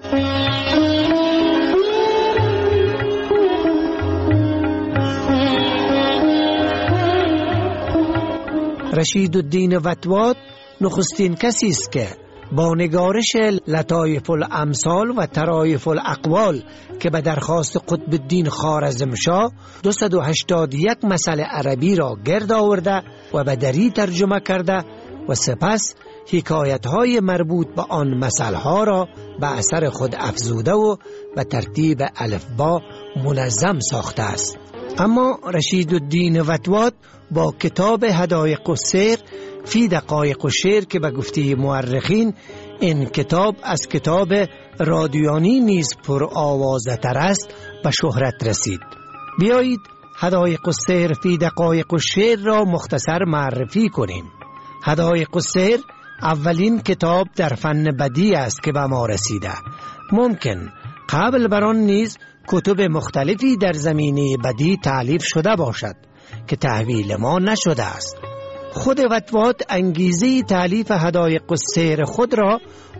رشیدالدین وطواط نخستین کسی است که با نگارش لطایف الامثال و طرایف الاقوال که به درخواست قطب الدین خوارزمشاه دویست و هشتاد و یک مسئله عربی را گرد آورده و به دری ترجمه کرده و سپس حکایت‌های مربوط به آن مسائل‌ها را به اثر خود افزوده و به ترتیب الفبا منظم ساخته است. اما رشیدالدین وطواط با کتاب هدایق السیر فی دقایق الشعر که به گفته مورخین این کتاب از کتاب رادیویی نیز پر آوازه تر است به شهرت رسید. بیایید هدایق السیر فی دقایق الشعر را مختصر معرفی کنیم. هدایق السیر اولین کتاب در فن بدیع است که به ما رسیده. ممکن قبل بر آن نیز کتب مختلفی در زمینه بدیع تألیف شده باشد، که تحویل ما نشده است. خود وطواط انگیزه تالیف حدایق السیر خود را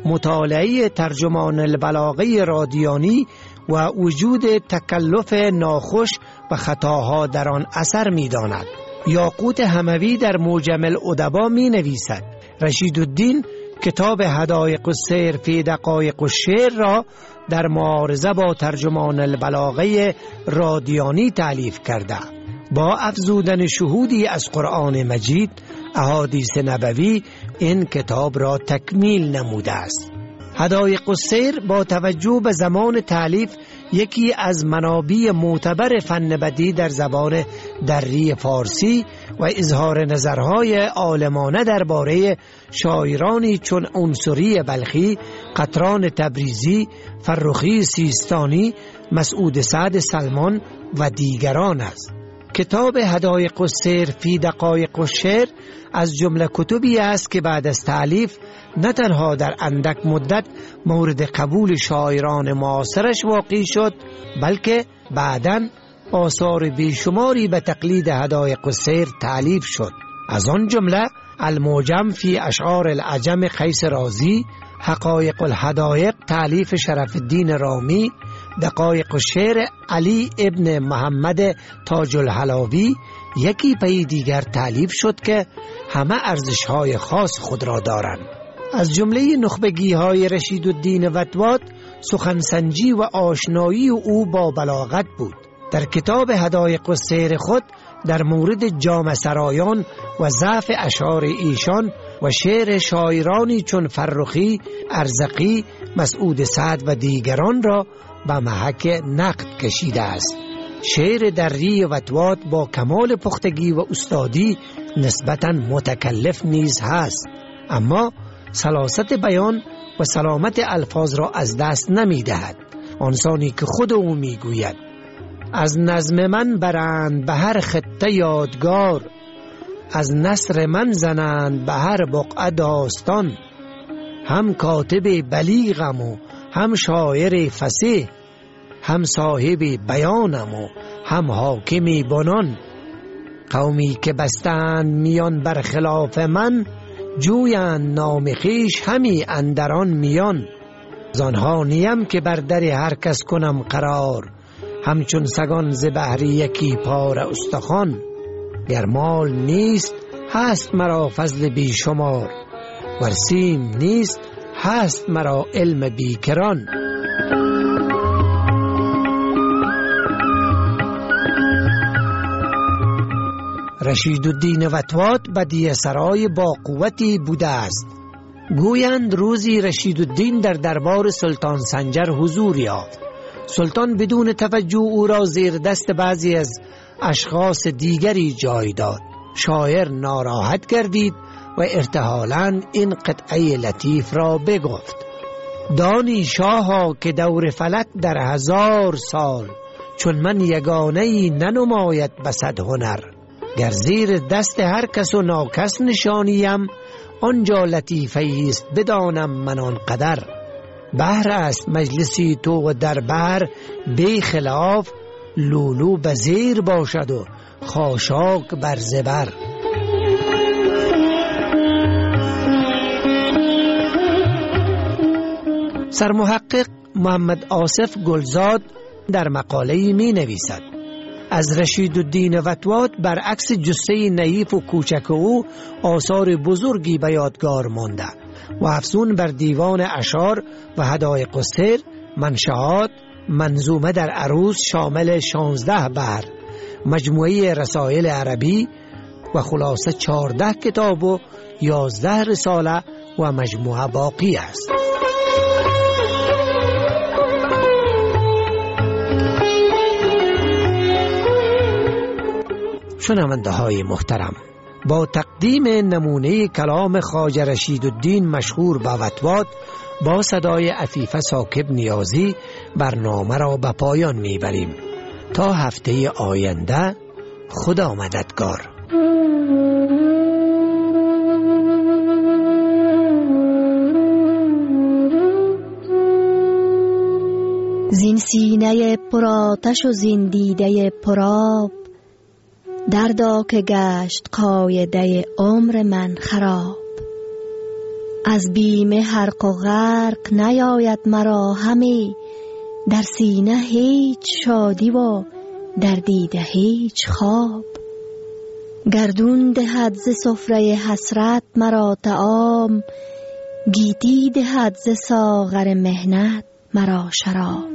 مطالعه ترجمان البلاغه رادیانی و وجود تکلف ناخوش و خطاها در آن اثر می داند. یاقوت هموی در موجم الادبا می نویسد رشید الدین کتاب حدایق السیر فی دقایق الشعر را در معارضه با ترجمان البلاغه رادیانی تالیف کرده. با افزودن شهودی از قرآن مجید، احادیث نبوی این کتاب را تکمیل نموده است. حدایق السیر با توجه به زمان تالیف یکی از منابع معتبر فن بدیع در زبان دری فارسی و اظهار نظرهای عالمانه درباره شاعرانی چون عنصری بلخی، قطران تبریزی، فرخی سیستانی، مسعود سعد سلمان و دیگران است. کتاب حدایق السیر فی دقایق الشعر از جمله کتبی است که بعد از تالیف نه تنها در اندک مدت مورد قبول شاعران معاصرش واقع شد، بلکه بعداً آثار بیشماری به تقلید حدایق السیر تالیف شد. از آن جمله المعجم فی اشعار العجم قیس رازی، حقایق الحدایق تالیف شرف الدین رامی، دقایق الشعر علی ابن محمد تاج الحلاوی یکی پی دیگر تالیف شد که همه ارزش‌های خاص خود را دارند. از جمله نخبگی‌های رشید الدین وطواط سخنسنجی و آشنایی او با بلاغت بود. در کتاب حدایق السیر خود در مورد جامع سرایان و ضعف اشعار ایشان و شعر شاعرانی چون فرخی، ارزقی، مسعود سعد و دیگران را به محک نقد کشیده است. شعر دری وطواط با کمال پختگی و استادی نسبتاً متکلف نیز هست، اما سلاست بیان و سلامت الفاظ را از دست نمی دهد. آنسانی که خود او می گوید از نظم من برند به هر خطه یادگار، از نثر من زنند به هر بقعه داستان، هم کاتب بلیغم و هم شاعر فصیح، هم صاحب بیانم و هم حاکم بنان، قومی که بستند میان بر خلاف من، جویند نام خویش همی اندران میان، زانها نیم که بر در هر کس کنم قرار، همچون سگان ز بهر یکی پاره استخوان، گر مال نیست هست مرا فضل بی شمار، ور سیم نیست هست مرا علم بیکران. رشید الدین وطواط بدیع سرای با قوتی بوده است. گویند روزی رشید الدین در دربار سلطان سنجر حضور یافت. سلطان بدون توجه او را زیر دست بعضی از اشخاص دیگری جای داد. شاعر ناراحت گردید و ارتحالاً این قطعه لطیف را بگفت: دانی شاها که دور فلک در هزار سال، چون من یگانه‌ای ننماید بصد هنر، گر زیر دست هر کس و ناکس نشانیم، آنجا لطیفه است بدانم من آن قدر. بحر است مجلسی تو و در بحر بی خلاف، لولو بزیر باشد و خاشاک بر زبر. سرمحقق محمد آصف گلزاد در مقاله‌ای می نویسد: از رشید الدین وطواط برعکس جثه نحیف و کوچک او آثار بزرگی به یادگار مانده و افزون بر دیوان اشعار و حدایق السیر منشآت، منظومه در عروض شامل شانزده بحر، مجموعه رسائل عربی و خلاصه چهارده کتاب و یازده رساله و مجموعه باقی است. شنونده های محترم، با تقدیم نمونه کلام خواجه رشید الدین مشهور به وطواط با صدای عفیفه ثاقب نیازی برنامه را به پایان میبریم. تا هفته آینده، خدا مددگار. زین سینه پرآتش و زین دیده پرآب، دردا که گشت قاعده عمر من خراب. از بیم حرق و غرق نیاید مرا همی، در سینه هیچ شادی و در دیده هیچ خواب. گردون دهد ز سفره حسرت مرا طعام، گیتی دهد ز ساغر محنت مرا شراب.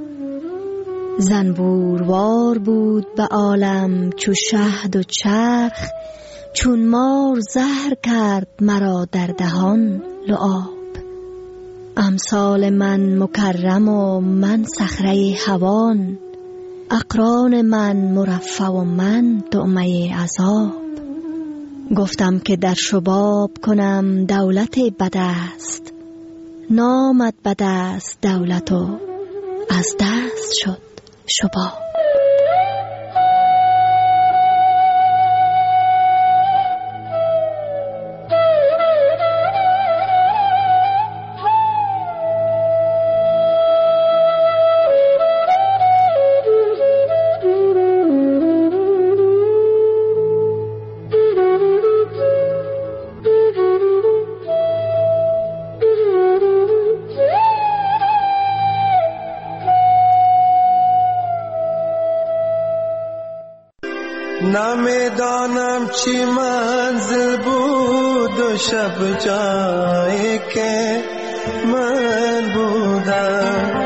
زنبوروار بود به عالم چو شهد و چرخ، چون مار زهر کرد مرا در دهان لعاب. امثال من مکرم و من صخره هوان، اقران من مرفع و من طعمه عذاب. گفتم که در شباب کنم دولت بدست، نامد بدست دولت و از دست شد شباب. نمیدانم چی منزل بود و شب جایی که من بودم.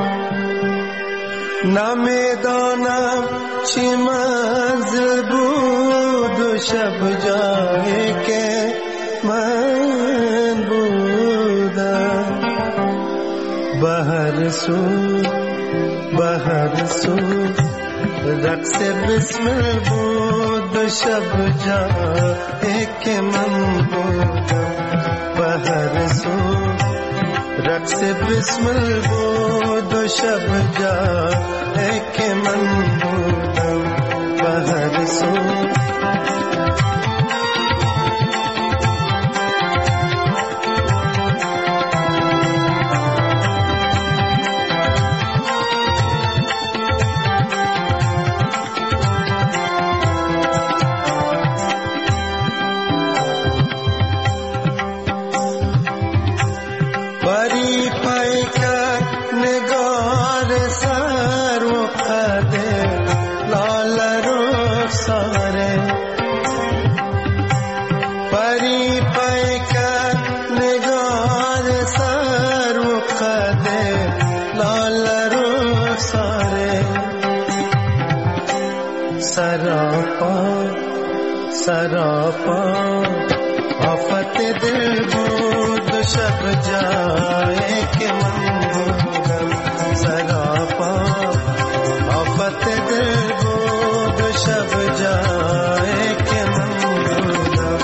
نمیدانم چی منزل بود و شب جایی که من بودم. به هر سو به هر سو رقص بسمل بود و شب جایی که من بودم. به هر سو رقص بسمل بود و شب جایی که من بودم. به هر سو सरापा आफत दिल بود शब जाए के मन भूगम. सरापा आफत दिल بود शब जाए के मन भूगम.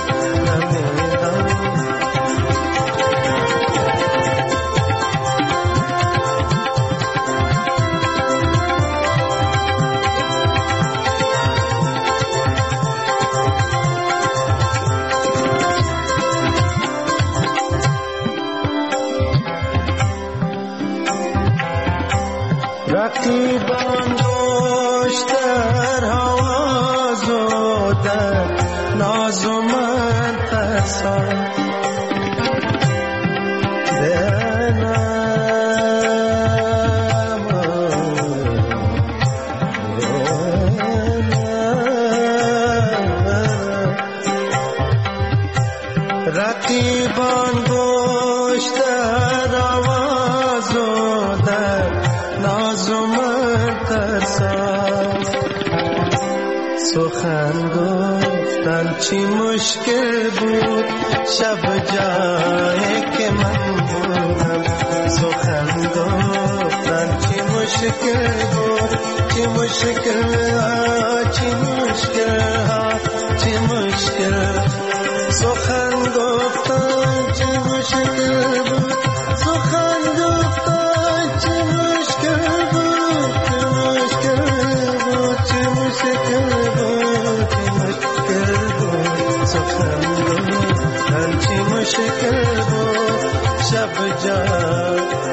رقیبان دوشتر هواز و در ناز و من ترسان رقیبان دوشتر هواز و در ناز و من ترسان. سخن گفتن چی مشکل بود شب جایی که من بودم. سخن گفتن چی مشکل بود چی مشکل ها چی مشکل ها چی مشکل. سخن گفتن چی مشکل بود سخن گفتن چی مشکل بود چی مشکل بود چی مشکل بود چی مشکل بود. سخن گفتن چی مشکل بود شب جا